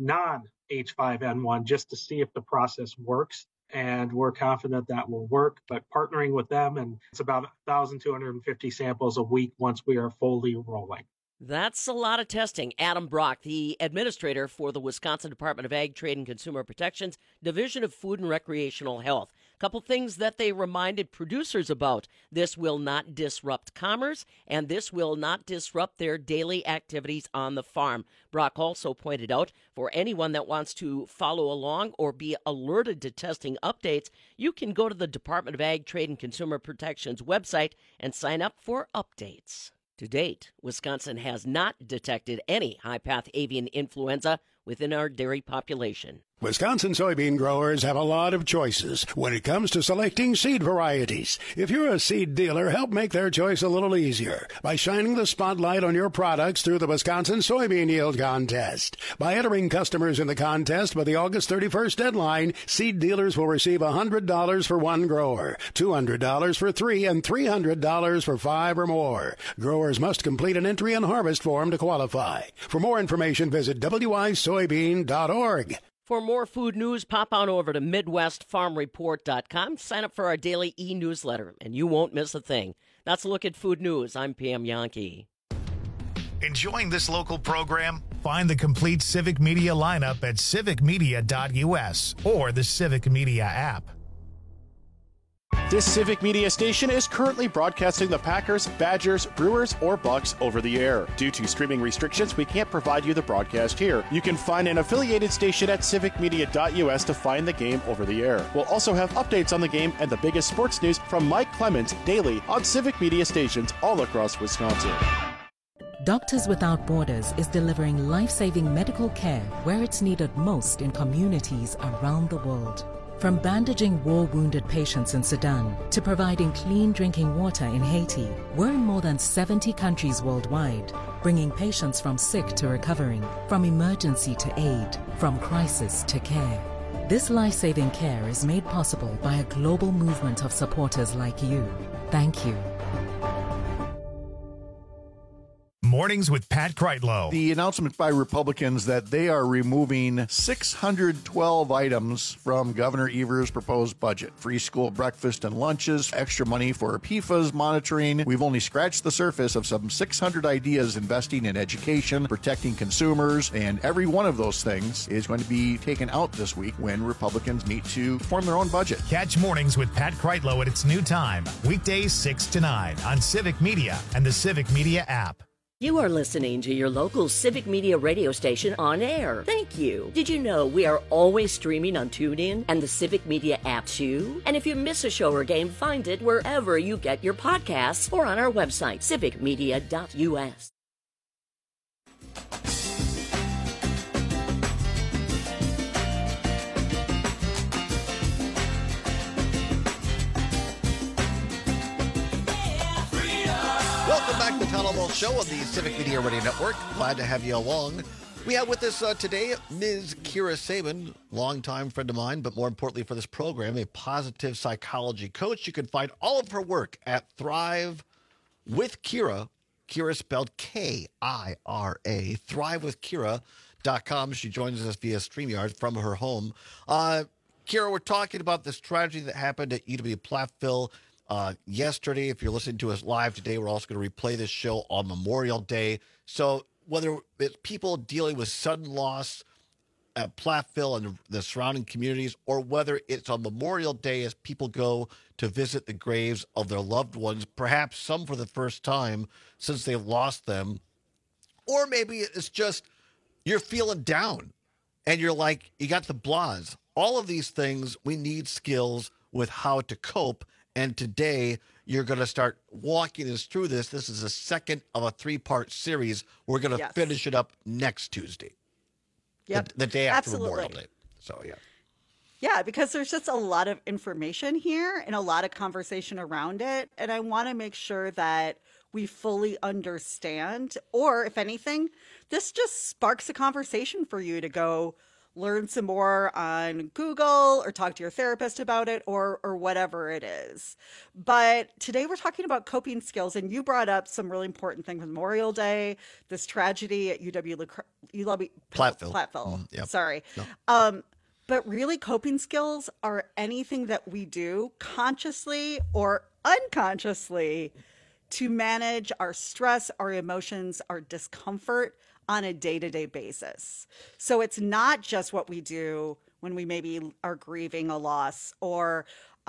non-H5N1 just to see if the process works. And we're confident that will work, but partnering with them, and it's about 1,250 samples a week once we are fully rolling. That's a lot of testing. Adam Brock, the administrator for the Wisconsin Department of Ag, Trade, and Consumer Protection's Division of Food and Recreational Health. A couple things that they reminded producers about. This will not disrupt commerce, and this will not disrupt their daily activities on the farm. Brock also pointed out, for anyone that wants to follow along or be alerted to testing updates, you can go to the Department of Ag, Trade, and Consumer Protection's website and sign up for updates. To date, Wisconsin has not detected any high-path avian influenza within our dairy population. Wisconsin soybean growers have a lot of choices when it comes to selecting seed varieties. If you're a seed dealer, help make their choice a little easier by shining the spotlight on your products through the Wisconsin Soybean Yield Contest. By entering customers in the contest by the August 31st deadline, seed dealers will receive $100 for one grower, $200 for three, and $300 for five or more. Growers must complete an entry and harvest form to qualify. For more information, visit wisoybean.org. For more food news, pop on over to MidwestFarmReport.com. Sign up for our daily e-newsletter, and you won't miss a thing. That's a look at food news. I'm Pam Yankee. Enjoying this local program? Find the complete Civic Media lineup at civicmedia.us or the Civic Media app. This Civic Media station is currently broadcasting the Packers, Badgers, Brewers, or Bucks over the air. Due to streaming restrictions, we can't provide you the broadcast here. You can find an affiliated station at civicmedia.us to find the game over the air. We'll also have updates on the game and the biggest sports news from Mike Clemens daily on Civic Media stations all across Wisconsin. Doctors Without Borders is delivering life-saving medical care where it's needed most in communities around the world. From bandaging war-wounded patients in Sudan to providing clean drinking water in Haiti, we're in more than 70 countries worldwide, bringing patients from sick to recovering, from emergency to aid, from crisis to care. This life-saving care is made possible by a global movement of supporters like you. Thank you. More Mornings with Pat Kreitlow. The announcement by Republicans that they are removing 612 items from Governor Evers' proposed budget. Free school breakfast and lunches, extra money for PFAS monitoring. We've only scratched the surface of some 600 ideas investing in education, protecting consumers, and every one of those things is going to be taken out this week when Republicans meet to form their own budget. Catch Mornings with Pat Kreitlow at its new time, weekdays 6 to 9 on Civic Media and the Civic Media app. You are listening to your local Civic Media radio station on air. Thank you. Did you know we are always streaming on TuneIn and the Civic Media app too? And if you miss a show or game, find it wherever you get your podcasts or on our website, civicmedia.us. Welcome back to the Town Hall Ball Show on the Civic Media Radio Network. Glad to have you along. We have with us today Ms. Kira Sabin, longtime friend of mine, but more importantly for this program, a positive psychology coach. You can find all of her work at Thrive with Kira. Kira spelled K-I-R-A. ThriveWithKira.com. She joins us via StreamYard from her home. Kira, we're talking about this tragedy that happened at UW-Platteville yesterday. If you're listening to us live today, we're also going to replay this show on Memorial Day. So whether it's people dealing with sudden loss at Platteville and the surrounding communities, or whether it's on Memorial Day as people go to visit the graves of their loved ones, perhaps some for the first time since they've lost them, or maybe it's just you're feeling down and you're like, you got the blahs. All of these things, we need skills with how to cope. And today, you're going to start walking us through this. This is the second of a 3-part series. We're going to finish it up next Tuesday. Yep. The day after Absolutely. Memorial Day. So, yeah. Yeah, because there's just a lot of information here and a lot of conversation around it. And I want to make sure that we fully understand, or if anything, this just sparks a conversation for you to go learn some more on Google or talk to your therapist about it or whatever it is. But today we're talking about coping skills, and you brought up some really important things. Memorial Day, this tragedy at Platteville. Yep. Sorry. No. But really, coping skills are anything that we do consciously or unconsciously to manage our stress, our emotions, our discomfort on a day-to-day basis. So it's not just what we do when we maybe are grieving a loss or,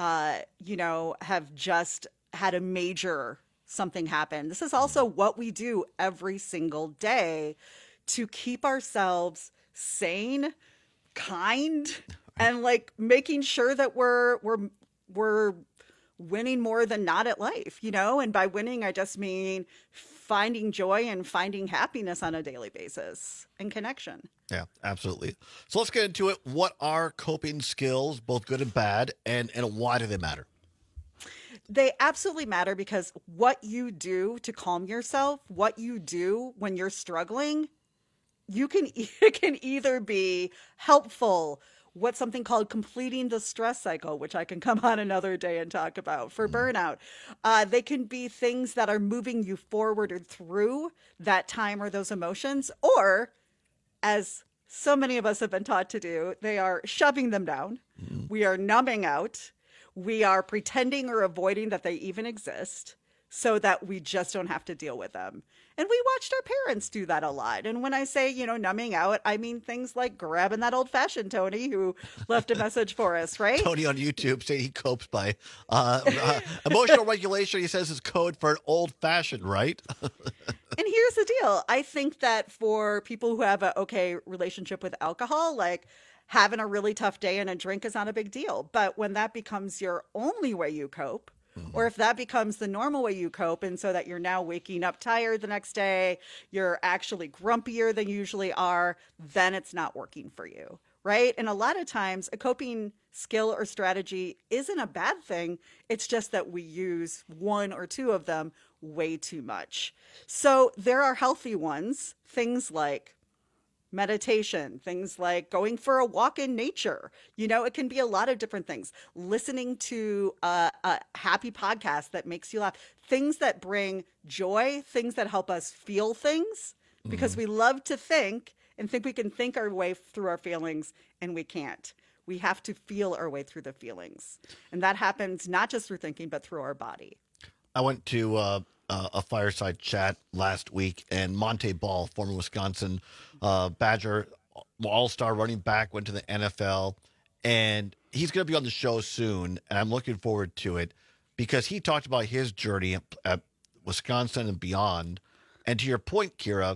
have just had a major something happen. This is also what we do every single day to keep ourselves sane, kind, and making sure that we're winning more than not at life, and by winning, I just mean finding joy and finding happiness on a daily basis and connection. Yeah, absolutely. So let's get into it. What are coping skills, both good and bad, and why do they matter? They absolutely matter because what you do to calm yourself, what you do when you're struggling, it can either be helpful, what's something called completing the stress cycle, which I can come on another day and talk about for burnout. They can be things that are moving you forward or through that time or those emotions, or as so many of us have been taught to do, they are shoving them down. We are numbing out. We are pretending or avoiding that they even exist so that we just don't have to deal with them. And we watched our parents do that a lot. And when I say, numbing out, I mean things like grabbing that old fashioned Tony who left a message for us, right? Tony on YouTube saying he copes by emotional regulation. He says is code for an old fashioned, right? And here's the deal. I think that for people who have a okay relationship with alcohol, having a really tough day and a drink is not a big deal. But when that becomes your only way you cope, or if that becomes the normal way you cope, and so that you're now waking up tired the next day, you're actually grumpier than you usually are, then it's not working for you, right? And a lot of times a coping skill or strategy isn't a bad thing. It's just that we use one or two of them way too much. So there are healthy ones, things like meditation, things like going for a walk in nature. You know, it can be a lot of different things. Listening to a happy podcast that makes you laugh, things that bring joy, things that help us feel things, because we love to think and think we can think our way through our feelings, and we can't. We have to feel our way through the feelings. And that happens not just through thinking, but through our body. I went to a fireside chat last week, and Monte Ball, former Wisconsin Badger all-star running back, went to the NFL, and he's going to be on the show soon, and I'm looking forward to it because he talked about his journey at Wisconsin and beyond. And to your point, Kira,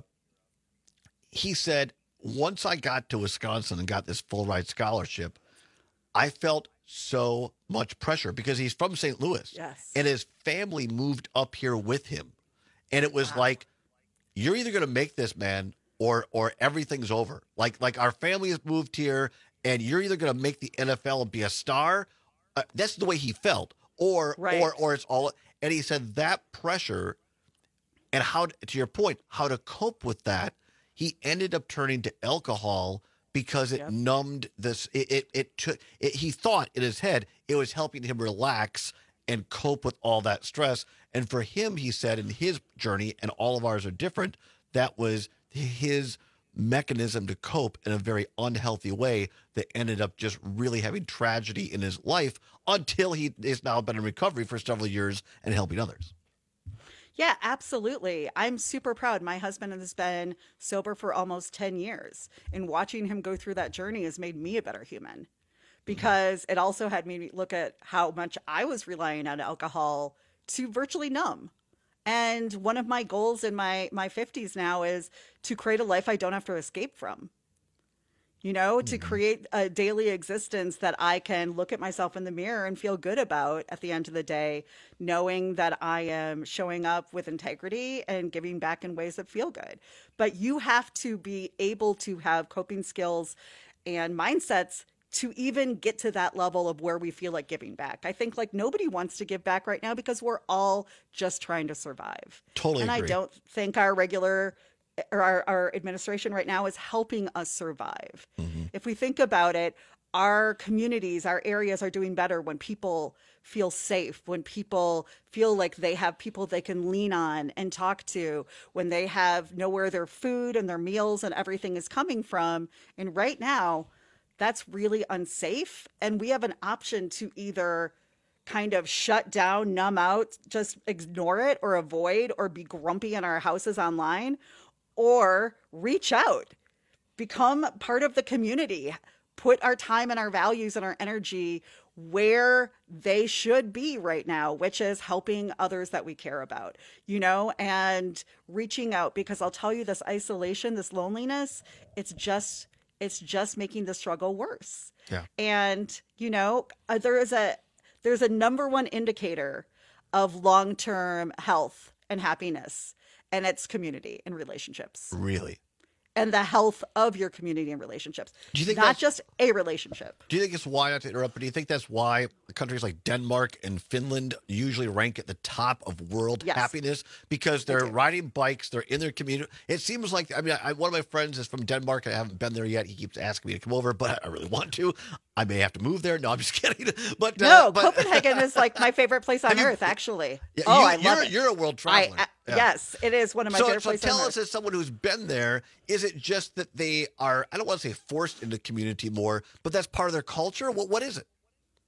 he said, once I got to Wisconsin and got this full ride scholarship, I felt so much pressure because he's from St. Louis. Yes. And his family moved up here with him. And it was like, you're either going to make this, man, or everything's over. Like our family has moved here, and you're either going to make the NFL and be a star. That's the way he felt. Or it's all. And he said that pressure, and how, to your point, how to cope with that, he ended up turning to alcohol because it numbed this. He thought in his head it was helping him relax and cope with all that stress. And for him, he said, in his journey, and all of ours are different, that was his mechanism to cope in a very unhealthy way that ended up just really having tragedy in his life until he has now been in recovery for several years and helping others. Yeah, absolutely. I'm super proud. My husband has been sober for almost 10 years, and watching him go through that journey has made me a better human, because it also had me look at how much I was relying on alcohol to virtually numb. And one of my goals in my 50s now is to create a life I don't have to escape from. You know, to create a daily existence that I can look at myself in the mirror and feel good about at the end of the day, knowing that I am showing up with integrity and giving back in ways that feel good. But you have to be able to have coping skills and mindsets to even get to that level of where we feel like giving back. I think like nobody wants to give back right now because we're all just trying to survive. Totally agree. And I don't think our regular or our administration right now is helping us survive. If we think about it, our communities, our areas are doing better when people feel safe, when people feel like they have people they can lean on and talk to, when they know where their food and their meals and everything is coming from. And right now, that's really unsafe. And we have an option to either kind of shut down, numb out, just ignore it or avoid or be grumpy in our houses online, or reach out, become part of the community, put our time and our values and our energy where they should be right now, which is helping others that we care about, you know, and reaching out. Because I'll tell you, this isolation, this loneliness, it's just making the struggle worse. Yeah. And, you know, there's a number one indicator of long-term health and happiness, and it's community and relationships. Really? And the health of your community and relationships. Do you think not just a relationship? Do you think it's why, not to interrupt, but do you think that's why countries like Denmark and Finland usually rank at the top of world happiness? Because they're riding bikes, they're in their community. It seems like, I mean, one of my friends is from Denmark. I haven't been there yet. He keeps asking me to come over, but I really want to. I may have to move there. No, I'm just kidding. But Copenhagen is like my favorite place on earth, actually. Yeah, I love it. You're a world traveler. Yes, it is one of my favorite places on earth. So tell us, as someone who's been there, is it just that they are, I don't want to say forced into community more, but that's part of their culture? What is it?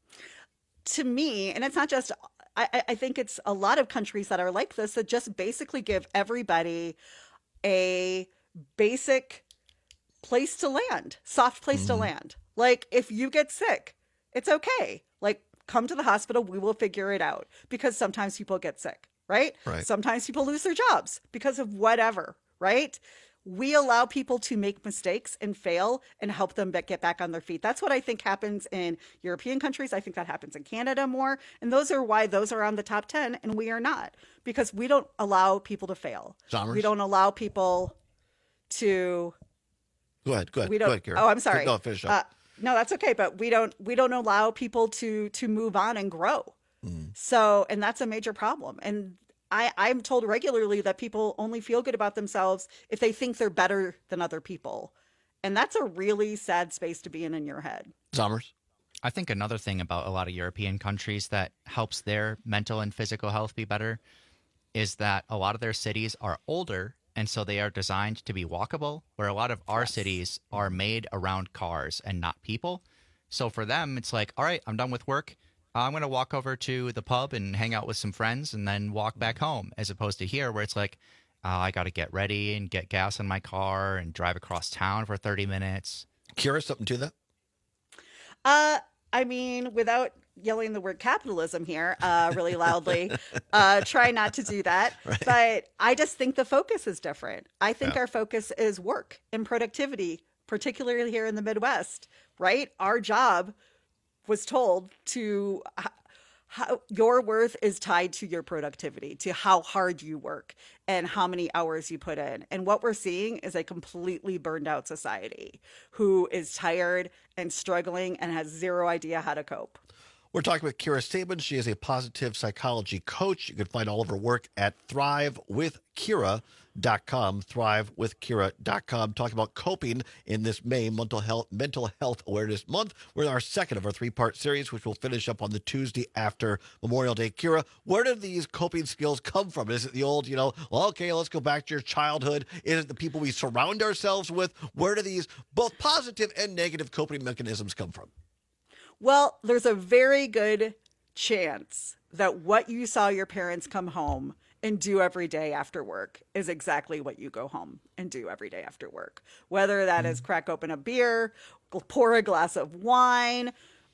To me, and it's not just, I think it's a lot of countries that are like this that just basically give everybody a basic place to land, soft place to land. Like, if you get sick, it's okay. Like, come to the hospital, we will figure it out. Because sometimes people get sick, right? Sometimes people lose their jobs because of whatever, right? We allow people to make mistakes and fail and help them get back on their feet. That's what I think happens in European countries. I think that happens in Canada more. And those are why those are on the top 10 and we are not. Because we don't allow people to fail. Zommers? We don't allow people to... Go ahead, Karen. Oh, I'm sorry. No, finish up. No, that's okay. But we don't allow people to move on and grow. So, and that's a major problem. And I'm told regularly that people only feel good about themselves if they think they're better than other people. And that's a really sad space to be in your head. Zommers? I think another thing about a lot of European countries that helps their mental and physical health be better is that a lot of their cities are older, and so they are designed to be walkable, where a lot of our cities are made around cars and not people. So for them, it's like, all right, I'm done with work. I'm going to walk over to the pub and hang out with some friends and then walk back home, as opposed to here where it's like, I got to get ready and get gas in my car and drive across town for 30 minutes. Kira, something to that? I mean, without yelling the word capitalism here really loudly, try not to do that. Right. But I just think the focus is different. I think our focus is work and productivity, particularly here in the Midwest, right? Our job was told to how your worth is tied to your productivity, to how hard you work and how many hours you put in. And what we're seeing is a completely burned out society who is tired and struggling and has zero idea how to cope. We're talking with Kira Sabin. She is a positive psychology coach. You can find all of her work at thrivewithkira.com, thrivewithkira.com. Talking about coping in this May Mental Health Awareness Month. We're in our second of our three-part series, which will finish up on the Tuesday after Memorial Day. Kira, where do these coping skills come from? Is it the old, okay, let's go back to your childhood? Is it the people we surround ourselves with? Where do these both positive and negative coping mechanisms come from? Well, there's a very good chance that what you saw your parents come home and do every day after work is exactly what you go home and do every day after work. Whether that is crack open a beer, pour a glass of wine,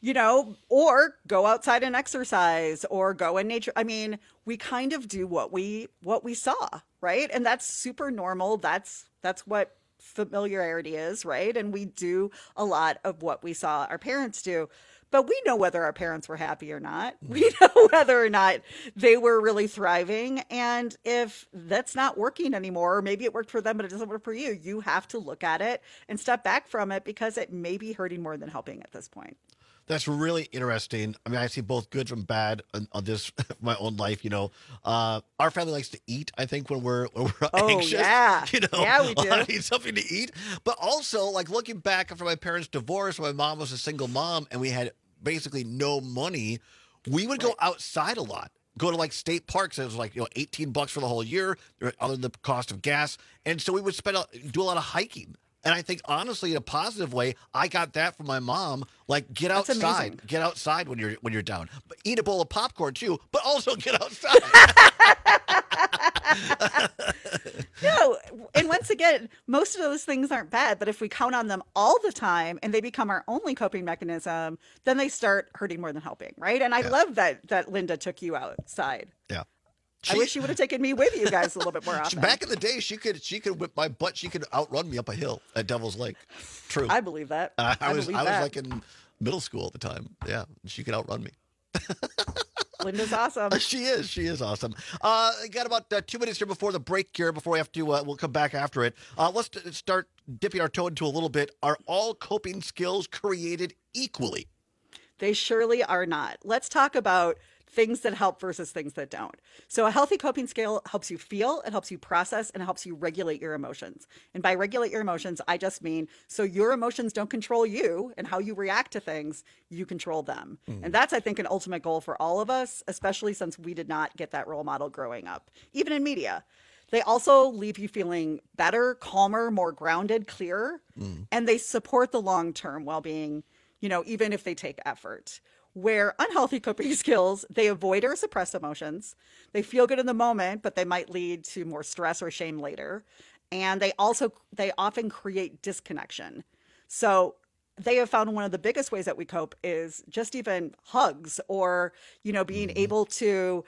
or go outside and exercise or go in nature. I mean, we kind of do what we saw, right? And that's super normal. That's what familiarity is, right? And we do a lot of what we saw our parents do. But we know whether our parents were happy or not. We know whether or not they were really thriving. And if that's not working anymore, or maybe it worked for them, but it doesn't work for you, you have to look at it and step back from it because it may be hurting more than helping at this point. That's really interesting. I mean, I see both good and bad on this, my own life. Our family likes to eat, I think, when we're anxious. Yeah. Yeah, we do. I need something to eat. But also, looking back after my parents' divorce, my mom was a single mom, and we had basically no money. We would go outside a lot. Go to state parks. It was $18 for the whole year, other than the cost of gas. And so we would do a lot of hiking. And I think, honestly, in a positive way, I got that from my mom. Get outside. Get outside when you're down. But eat a bowl of popcorn, too, but also get outside. And once again, most of those things aren't bad, but if we count on them all the time and they become our only coping mechanism, then they start hurting more than helping, right? And I love that Linda took you outside. Yeah. I wish she would have taken me with you guys a little bit more often. Back in the day, she could whip my butt. She could outrun me up a hill at Devil's Lake. True. I believe that. I was in middle school at the time. Yeah, she could outrun me. Linda's awesome. She is awesome. Got about 2 minutes here before the break here. Before we have to, we'll come back after it. Let's start dipping our toe into a little bit. Are all coping skills created equally? They surely are not. Let's talk about things that help versus things that don't. So a healthy coping skill helps you feel, it helps you process, and it helps you regulate your emotions. And by regulate your emotions, I just mean so your emotions don't control you and how you react to things, you control them. And that's, I think, an ultimate goal for all of us, especially since we did not get that role model growing up, even in media. They also leave you feeling better, calmer, more grounded, clearer, and they support the long-term well-being, even if they take effort. Where unhealthy coping skills, they avoid or suppress emotions. They feel good in the moment, but they might lead to more stress or shame later. And they often create disconnection. So they have found one of the biggest ways that we cope is just even hugs or, being able to,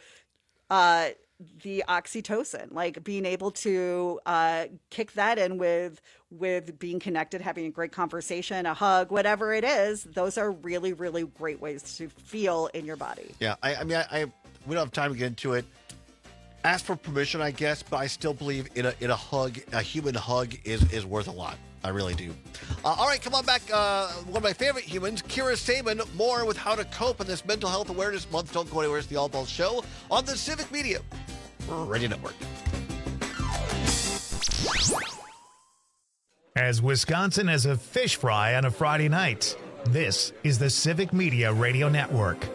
the oxytocin, being able to kick that in with being connected, having a great conversation, a hug, whatever it is. Those are really, really great ways to feel in your body. Yeah, I mean, we don't have time to get into it. Ask for permission, I guess, but I still believe in a hug. A human hug is worth a lot. I really do. All right, come on back. One of my favorite humans, Kira Sabin, more with how to cope in this Mental Health Awareness Month. Don't go anywhere. It's the All Balls Show on the Civic Media Radio Network. As Wisconsin as a fish fry on a Friday night. This is the Civic Media Radio Network.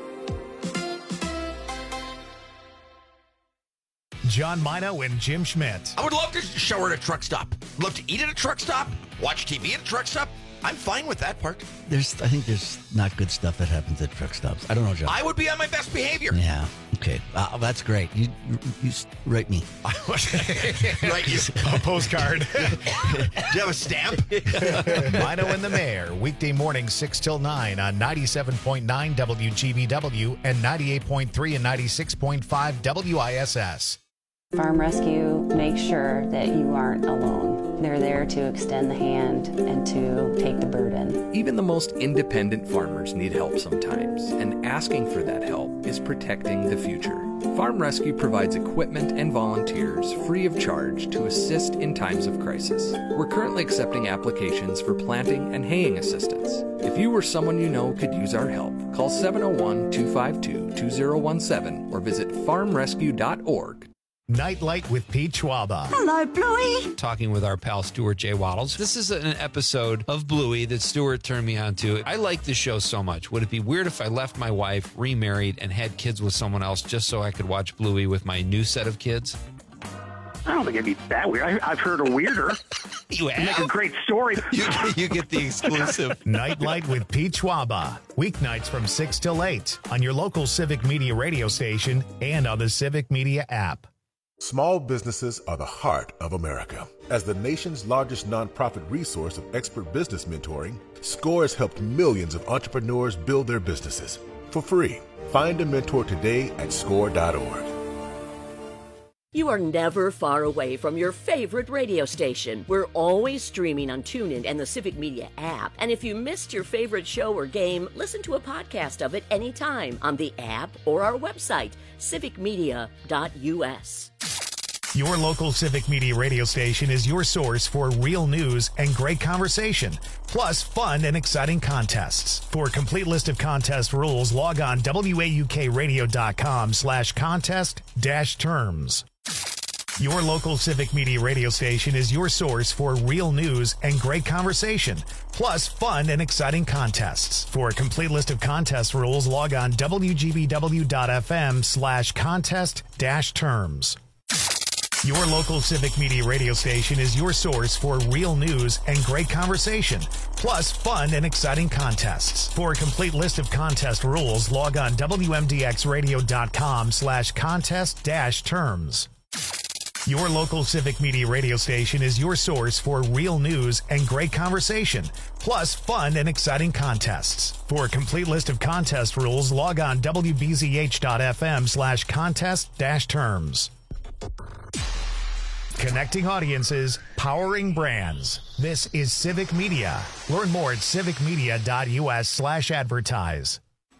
John Mino and Jim Schmidt. I would love to shower at a truck stop. Love to eat at a truck stop. Watch TV at a truck stop. I'm fine with that part. I think there's not good stuff that happens at truck stops. I don't know, John. I would be on my best behavior. Yeah. Okay. That's great. You write me. Write you a postcard. Do you have a stamp? Mino and the Mayor, weekday morning 6 till 9 on 97.9 WGBW and 98.3 and 96.5 WISS. Farm Rescue makes sure that you aren't alone. They're there to extend the hand and to take the burden. Even the most independent farmers need help sometimes, and asking for that help is protecting the future. Farm Rescue provides equipment and volunteers free of charge to assist in times of crisis. We're currently accepting applications for planting and haying assistance. If you or someone you know could use our help, call 701-252-2017 or visit farmrescue.org. Nightlight with Pete Schwaba. Hello, Bluey. Talking with our pal Stuart J. Waddles. This is an episode of Bluey that Stuart turned me on to. I like this show so much. Would it be weird if I left my wife, remarried, and had kids with someone else just so I could watch Bluey with my new set of kids? I don't think it'd be that weird. I've heard a weirder. You have? Make a great story. You get the exclusive. Nightlight with Pete Schwaba. Weeknights from 6 till 8 on your local Civic Media radio station and on the Civic Media app. Small businesses are the heart of America. As the nation's largest nonprofit resource of expert business mentoring, SCORE has helped millions of entrepreneurs build their businesses for free. Find a mentor today at score.org. You are never far away from your favorite radio station. We're always streaming on TuneIn and the Civic Media app. And if you missed your favorite show or game, listen to a podcast of it anytime on the app or our website, civicmedia.us. Your local Civic Media radio station is your source for real news and great conversation, plus fun and exciting contests. For a complete list of contest rules, log on waukradio.com/contest-terms. Your local Civic Media radio station is your source for real news and great conversation, plus fun and exciting contests. For a complete list of contest rules, log on wgbw.fm/contest-terms. Your local Civic Media radio station is your source for real news and great conversation, plus fun and exciting contests. For a complete list of contest rules, log on wmdxradio.com/contest-terms. Your local Civic Media radio station is your source for real news and great conversation, plus fun and exciting contests. For a complete list of contest rules, log on wbzh.fm/contest-terms. Connecting audiences, powering brands. This is Civic Media. Learn more at civicmedia.us/advertise.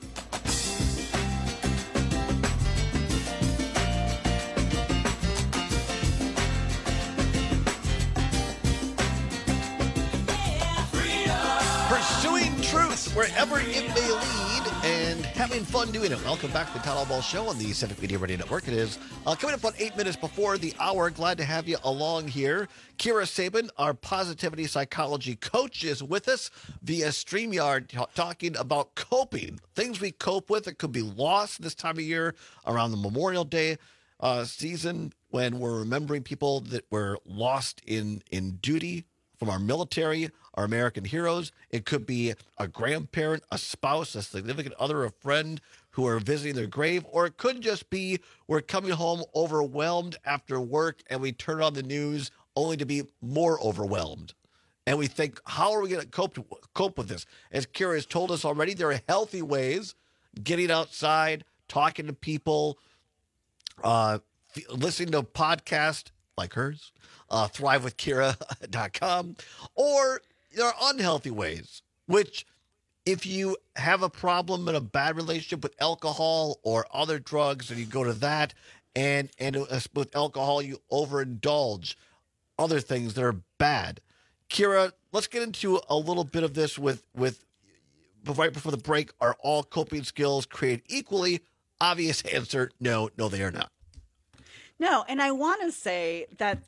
Pursuing truth wherever it may lead and having fun doing it. Welcome back to the Todd Ball Show on the Civic Media Radio Network. It is coming up on 8 minutes before the hour. Glad to have you along here. Kira Sabin, our positivity psychology coach, is with us via StreamYard talking about coping. Things we cope with that could be lost this time of year around the Memorial Day season when we're remembering people that were lost in duty from our military, our American heroes. It could be a grandparent, a spouse, a significant other, a friend who are visiting their grave, or it could just be we're coming home overwhelmed after work and we turn on the news only to be more overwhelmed. And we think, how are we going to cope with this? As Kira has told us already, there are healthy ways, getting outside, talking to people, listening to a podcast like hers, thrivewithkira.com, or there are unhealthy ways, which if you have a problem in a bad relationship with alcohol or other drugs and you go to that, and with alcohol you overindulge, other things that are bad. Kira, let's get into a little bit of this with right before the break. Are all coping skills created equally? Obvious answer, no, they are not. No, and I want to say that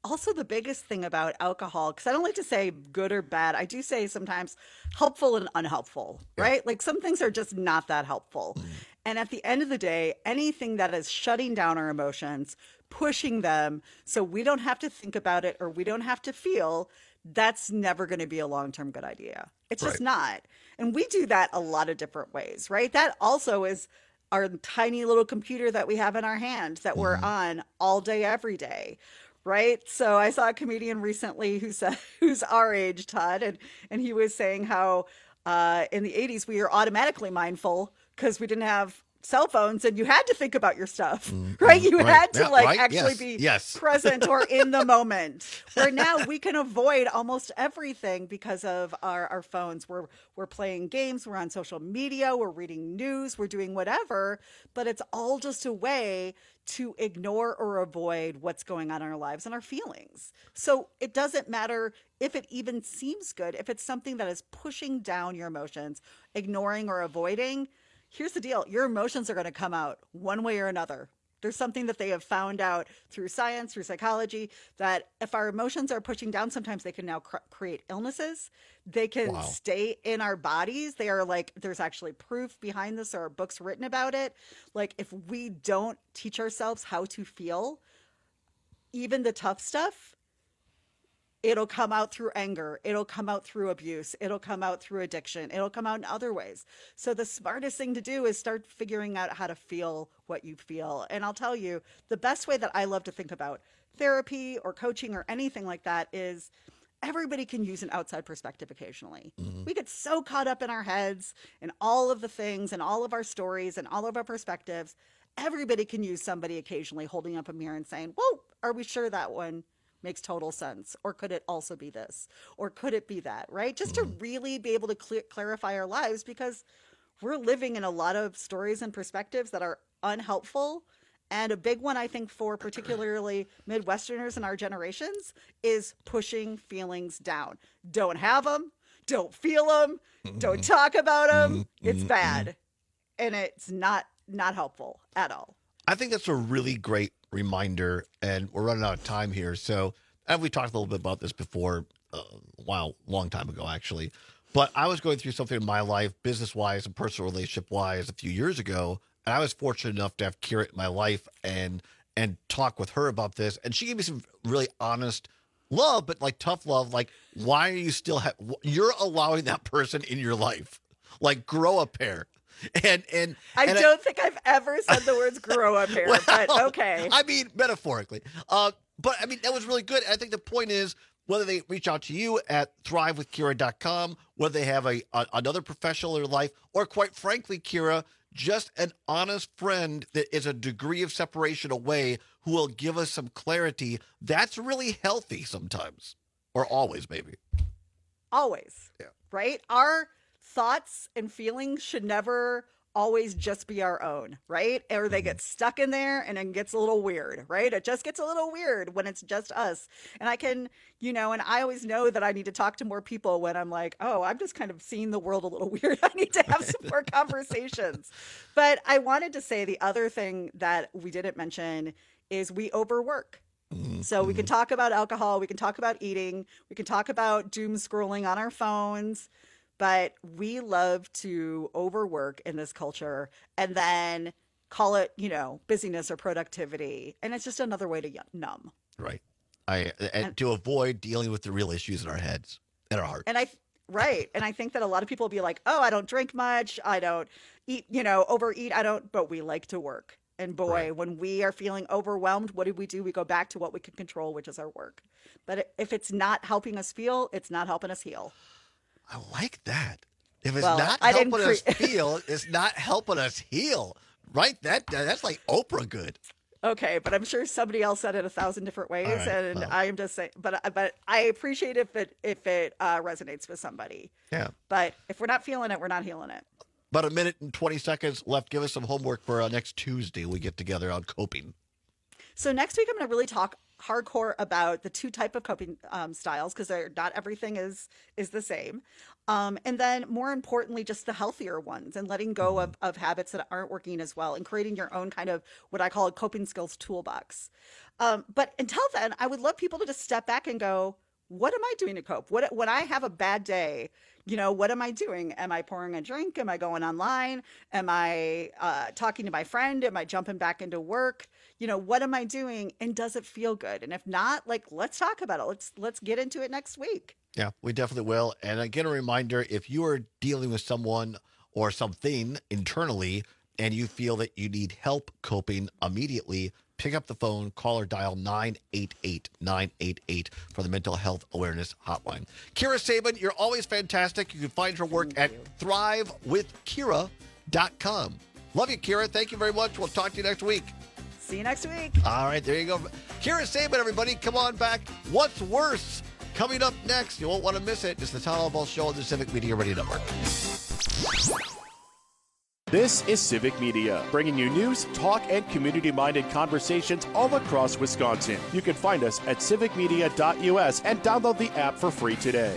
also the biggest thing about alcohol, because I don't like to say good or bad. I do say sometimes helpful and unhelpful, right? Like some things are just not that helpful. And at the end of the day, anything that is shutting down our emotions, pushing them so we don't have to think about it or we don't have to feel, that's never going to be a long-term good idea. It's just not. And we do that a lot of different ways, right? That also is our tiny little computer that we have in our hand that we're on all day, every day, right? So I saw a comedian recently who's our age, Todd, and he was saying how in the 80s we were automatically mindful because we didn't have cell phones and you had to think about your stuff, right? You had to actually be present or in the moment, where now we can avoid almost everything because of our phones. We're playing games, we're on social media, we're reading news, we're doing whatever, but it's all just a way to ignore or avoid what's going on in our lives and our feelings. So it doesn't matter if it even seems good, if it's something that is pushing down your emotions, ignoring or avoiding. Here's the deal. Your emotions are going to come out one way or another. There's something that they have found out through science, through psychology, that if our emotions are pushing down, sometimes they can now create illnesses. They can stay in our bodies. They are like, there's actually proof behind this. There are books written about it. Like if we don't teach ourselves how to feel, even the tough stuff, it'll come out through anger. It'll come out through abuse. It'll come out through addiction. It'll come out in other ways. So the smartest thing to do is start figuring out how to feel what you feel. And I'll tell you, the best way that I love to think about therapy or coaching or anything like that is everybody can use an outside perspective occasionally. We get so caught up in our heads and all of the things and all of our stories and all of our perspectives. Everybody can use somebody occasionally holding up a mirror and saying, whoa, are we sure that one makes total sense? Or could it also be this? Or could it be that, right? Just to really be able to clarify our lives, because we're living in a lot of stories and perspectives that are unhelpful. And a big one, I think, for particularly Midwesterners in our generations is pushing feelings down. Don't have them. Don't feel them. Don't talk about them. It's bad. And it's not helpful at all. I think that's a really great reminder, and we're running out of time here. So, and we talked a little bit about this before, long time ago, actually. But I was going through something in my life, business-wise and personal relationship-wise, a few years ago, and I was fortunate enough to have Kira in my life and talk with her about this. And she gave me some really honest love, but like tough love. Like, why are you still you're allowing that person in your life? Like, grow a pair. And I don't think I've ever said the words grow up here, but okay. I mean, metaphorically. But I mean, that was really good. I think the point is, whether they reach out to you at thrivewithkira.com, whether they have another professional in their life, or quite frankly, Kira, just an honest friend that is a degree of separation away who will give us some clarity, that's really healthy sometimes. Or always, maybe. Always. Yeah. Right? Our thoughts and feelings should never always just be our own, right? Or they get stuck in there and it gets a little weird, right? It just gets a little weird when it's just us. And I can, and I always know that I need to talk to more people when I'm like, oh, I'm just kind of seeing the world a little weird. I need to have some more conversations. But I wanted to say the other thing that we didn't mention is we overwork. So we can talk about alcohol, we can talk about eating, we can talk about doom scrolling on our phones, but we love to overwork in this culture and then call it, busyness or productivity. And it's just another way to numb. Right. And to avoid dealing with the real issues in our heads and our hearts. And I think that a lot of people will be like, oh, I don't drink much. I don't eat, overeat. But we like to work. And boy, when we are feeling overwhelmed, what do? We go back to what we can control, which is our work. But if it's not helping us feel, it's not helping us heal. I like that. If it's not helping us feel, it's not helping us heal. Right? That's like Oprah good. Okay, but I'm sure somebody else said it 1,000 different ways, I am just saying. But I appreciate if it resonates with somebody. Yeah. But if we're not feeling it, we're not healing it. About a minute and 20 seconds left. Give us some homework for next Tuesday. We get together on coping. So next week, I'm going to really talk hardcore about the two type of coping styles, because not everything is the same. And then more importantly, just the healthier ones, and letting go of habits that aren't working as well, and creating your own kind of what I call a coping skills toolbox. But until then, I would love people to just step back and go, what am I doing to cope? When I have a bad day, what am I doing? Am I pouring a drink? Am I going online? Am I talking to my friend? Am I jumping back into work? What am I doing? And does it feel good? And if not, let's talk about it. Let's get into it next week. Yeah, we definitely will. And again, a reminder, if you are dealing with someone or something internally and you feel that you need help coping immediately, pick up the phone, call or dial 988-988 for the Mental Health Awareness Hotline. Kira Sabin, you're always fantastic. You can find her work at thrivewithkira.com. Love you, Kira. Thank you very much. We'll talk to you next week. See you next week. All right, there you go. Kira Sabin, everybody. Come on back. What's worse? Coming up next, you won't want to miss it. It's the Todd Ball Show on the Civic Media Radio Network. This is Civic Media, bringing you news, talk, and community-minded conversations all across Wisconsin. You can find us at civicmedia.us and download the app for free today.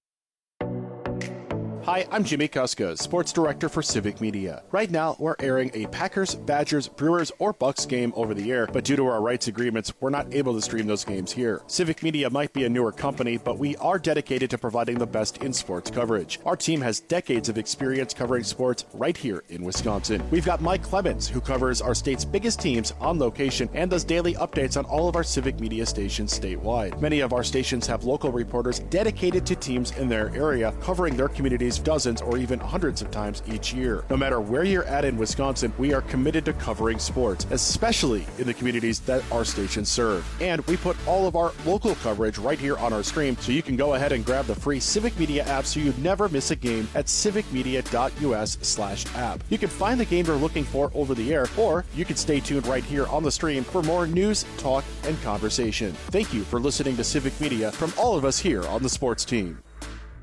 Hi, I'm Jimmy Kuska, Sports Director for Civic Media. Right now, we're airing a Packers, Badgers, Brewers, or Bucks game over the air, but due to our rights agreements, we're not able to stream those games here. Civic Media might be a newer company, but we are dedicated to providing the best in sports coverage. Our team has decades of experience covering sports right here in Wisconsin. We've got Mike Clemens, who covers our state's biggest teams on location and does daily updates on all of our Civic Media stations statewide. Many of our stations have local reporters dedicated to teams in their area, covering their communities dozens or even hundreds of times each year. No matter where you're at in Wisconsin, we are committed to covering sports, especially in the communities that our stations serve. And we put all of our local coverage right here on our stream, so you can go ahead and grab the free Civic Media app so you never miss a game at civicmedia.us/app. You can find the game you're looking for over the air, or you can stay tuned right here on the stream for more news, talk, and conversation. Thank you for listening to Civic Media from all of us here on the sports team.